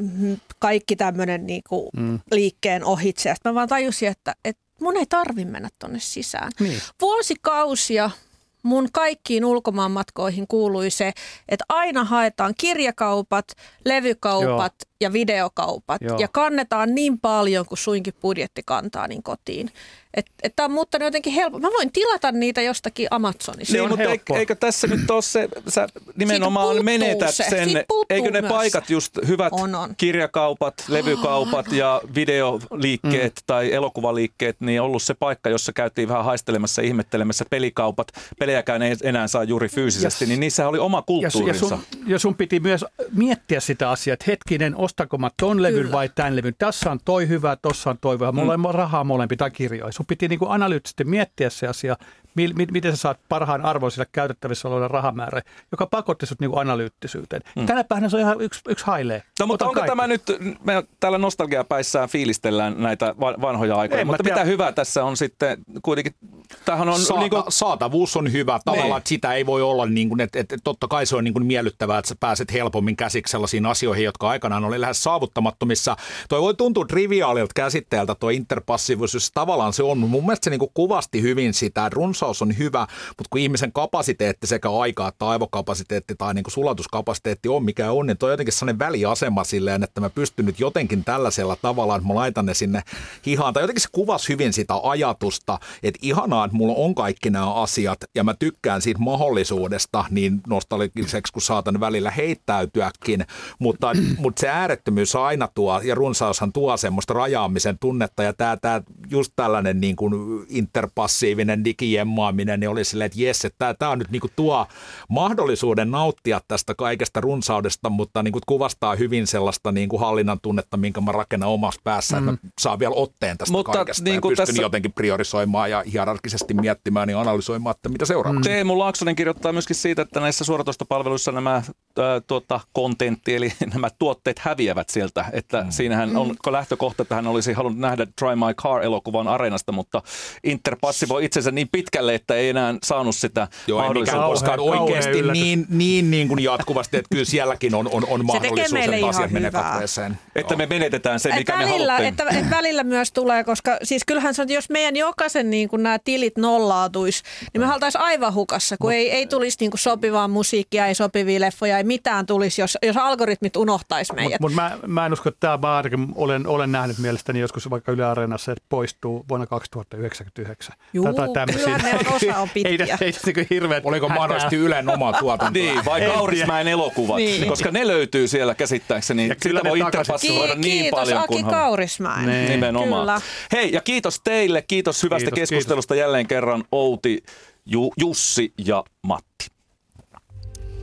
kaikki tämmöinen niinku mm. liikkeen ohitse. Ja mä vaan tajusin, että, että mun ei tarvi mennä tonne sisään. Niin. Vuosikausia mun kaikkiin ulkomaanmatkoihin kuului se, että aina haetaan kirjakaupat, levykaupat Joo. ja videokaupat Joo. ja kannetaan niin paljon kuin suinkin budjetti kantaa niin kotiin. Että et tämä on muuttanut jotenkin helppo. Mä voin tilata niitä jostakin Amazonista. Niin, mutta eikö, eikö tässä nyt ole se, sä nimenomaan menetät se. sen, eikö ne myös. Paikat just hyvät on, on. kirjakaupat, levykaupat oh, ja videoliikkeet mm. tai elokuvaliikkeet, niin ollut se paikka, jossa käytiin vähän haistelemassa ja ihmettelemässä pelikaupat. Pelejäkään ei enää saa juuri fyysisesti, ja, niin niissä oli oma kulttuurinsa. Ja sun, ja sun piti myös miettiä sitä asiaa, että hetkinen, ostanko mä ton levyn Kyllä. vai tämän levyn. Tässä on toi hyvä, tossa on toi hyvä. Mulla mm. on rahaa molempi tai kirjoja. Sun piti niin kuin analyyttisesti miettiä se asia, mi- mi- miten sä saat parhaan arvon sillä käytettävissä olevan rahamäärä, joka pakotti sut niin kuin analyyttisyyteen. Mm. Tänä päivänä se on ihan yksi, yksi hailee. No, mutta onko kaikki. Tämä nyt, me täällä nostalgiapäissään fiilistellään näitä vanhoja aikoja, Ei, mutta mitä tiedä. Hyvää tässä on sitten kuitenkin, tämähän on Saata, niin kuin saatavuus on hyvä. Tavallaan, että sitä ei voi olla, niin kuin, että, että totta kai se on niin kuin miellyttävää, että sä pääset helpommin käsiksi sellaisiin asioihin, jotka aikanaan oli lähes saavuttamattomissa. Toi voi tuntua triviaalilta käsitteeltä, tuo interpassiivisuus, tavallaan se on. Mun mielestä se niin kuin kuvasti hyvin sitä, että runsaus on hyvä, mutta kun ihmisen kapasiteetti sekä aika että aivokapasiteetti tai niin kuin sulatuskapasiteetti on mikä on, niin toi on jotenkin sellainen väliasema silleen, että mä pystyn nyt jotenkin tällaisella tavalla, että mä laitan ne sinne hihaan. Tai jotenkin se kuvasi hyvin sitä ajatusta, että ihanaa, että mulla on kaikki nämä asiat ja mä tykkään siitä mahdollisuudesta niin nostalgiseksi, kun saatan välillä heittäytyäkin, mutta, mutta se äärettömyys aina tuo ja runsaushan tuo semmoista rajaamisen tunnetta ja tää, tää just tällainen niin kuin interpassiivinen digijemmaaminen niin oli silleen, että jes, että tämä on nyt niin kuin tuo mahdollisuuden nauttia tästä kaikesta runsaudesta, mutta niin kuin kuvastaa hyvin sellaista niin kuin hallinnan tunnetta, minkä mä rakennan omassa päässä, mm. että mä saan vielä otteen tästä mutta kaikesta niin ja pystyn tässä jotenkin priorisoimaan ja hierarkisesti miettimään ja analysoimaan, että mitä seuraavaksi. Teemu Laaksonen kirjoittaa myöskin siitä, että näissä suoratoistopalveluissa nämä äh, tuota, kontentti, eli nämä tuotteet häviävät sieltä, että mm. siinähän on lähtökohta, että hän olisi halunnut nähdä Drive My Car-elokuvan Areenasta, mutta interpassivoi itsensä niin pitkälle, että ei enää saanut sitä Joo, mahdollisuutta. Koskaan oikeasti niin, niin, niin kuin jatkuvasti, että kyllä sielläkin on, on, on mahdollisuus, että asiat menee katveeseen. Että me menetetään se, mikä välillä, me haluttiin. Että, että välillä myös tulee, koska siis kyllähän se on, jos meidän jokaisen niin kuin nämä tilit nollaatuisi, niin me oltaisiin aivan hukassa, kun no. ei, ei tulisi niin kuin sopivaa musiikkia, ei sopivia leffoja, ei mitään tulisi, jos, jos algoritmit unohtaisi meidät. Mutta mut mä, mä en usko, että tämä mä ainakin olen, olen nähnyt mielestäni joskus vaikka Yle Areenassa, että poistuu vuonna kaksituhattayhdeksänkymmentäyhdeksän. Juu, kyllä ne on osa on pitkiä. ei, ei, ei hirveät Oliko mahdollisesti Ylen oma tuotanto? Niin, vai Kaurismäen elokuvat, niin. Koska ne löytyy siellä käsittääkseni. Ja sitä voi interpassivoida niin paljon. Kiitos Aki Kaurismäen. Niin. Nimenomaan. Kyllä. Hei, ja kiitos teille. Kiitos hyvästä kiitos, keskustelusta kiitos. Jälleen kerran Outi, Ju, Jussi ja Matti.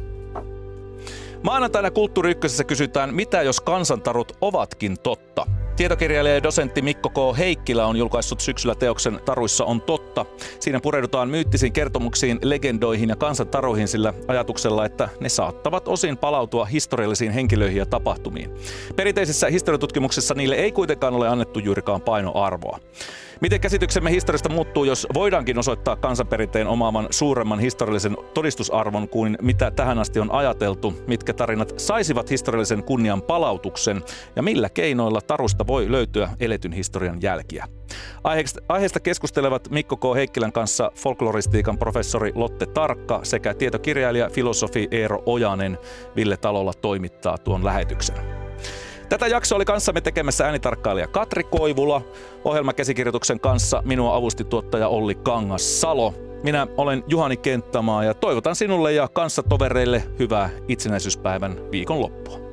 Maanantaina Kulttuuri Ykkösessä kysytään, mitä jos kansantarut ovatkin totta? Tietokirjailija ja dosentti Mikko K. Heikkilä on julkaissut syksyllä teoksen Taruissa on totta. Siinä pureudutaan myyttisiin kertomuksiin, legendoihin ja kansantaruihin sillä ajatuksella, että ne saattavat osin palautua historiallisiin henkilöihin ja tapahtumiin. Perinteisessä historiatutkimuksessa niille ei kuitenkaan ole annettu juurikaan painoarvoa. Miten käsityksemme historiasta muuttuu, jos voidaankin osoittaa kansanperinteen omaavan suuremman historiallisen todistusarvon kuin mitä tähän asti on ajateltu, mitkä tarinat saisivat historiallisen kunnian palautuksen ja millä keinoilla tarusta voi löytyä eletyn historian jälkiä. Aiheesta keskustelevat Mikko K. Heikkilän kanssa folkloristiikan professori Lotte Tarkka sekä tietokirjailija filosofi Eero Ojanen. Ville Talolla toimittaa tuon lähetyksen. Tätä jaksoa oli kanssamme tekemässä äänitarkkailija Katri Koivula. Ohjelmakäsikirjoituksen kanssa minua avusti tuottaja Olli Kangassalo. Minä olen Juhani Kenttämaa ja toivotan sinulle ja kanssatovereille hyvää itsenäisyyspäivän viikonloppua.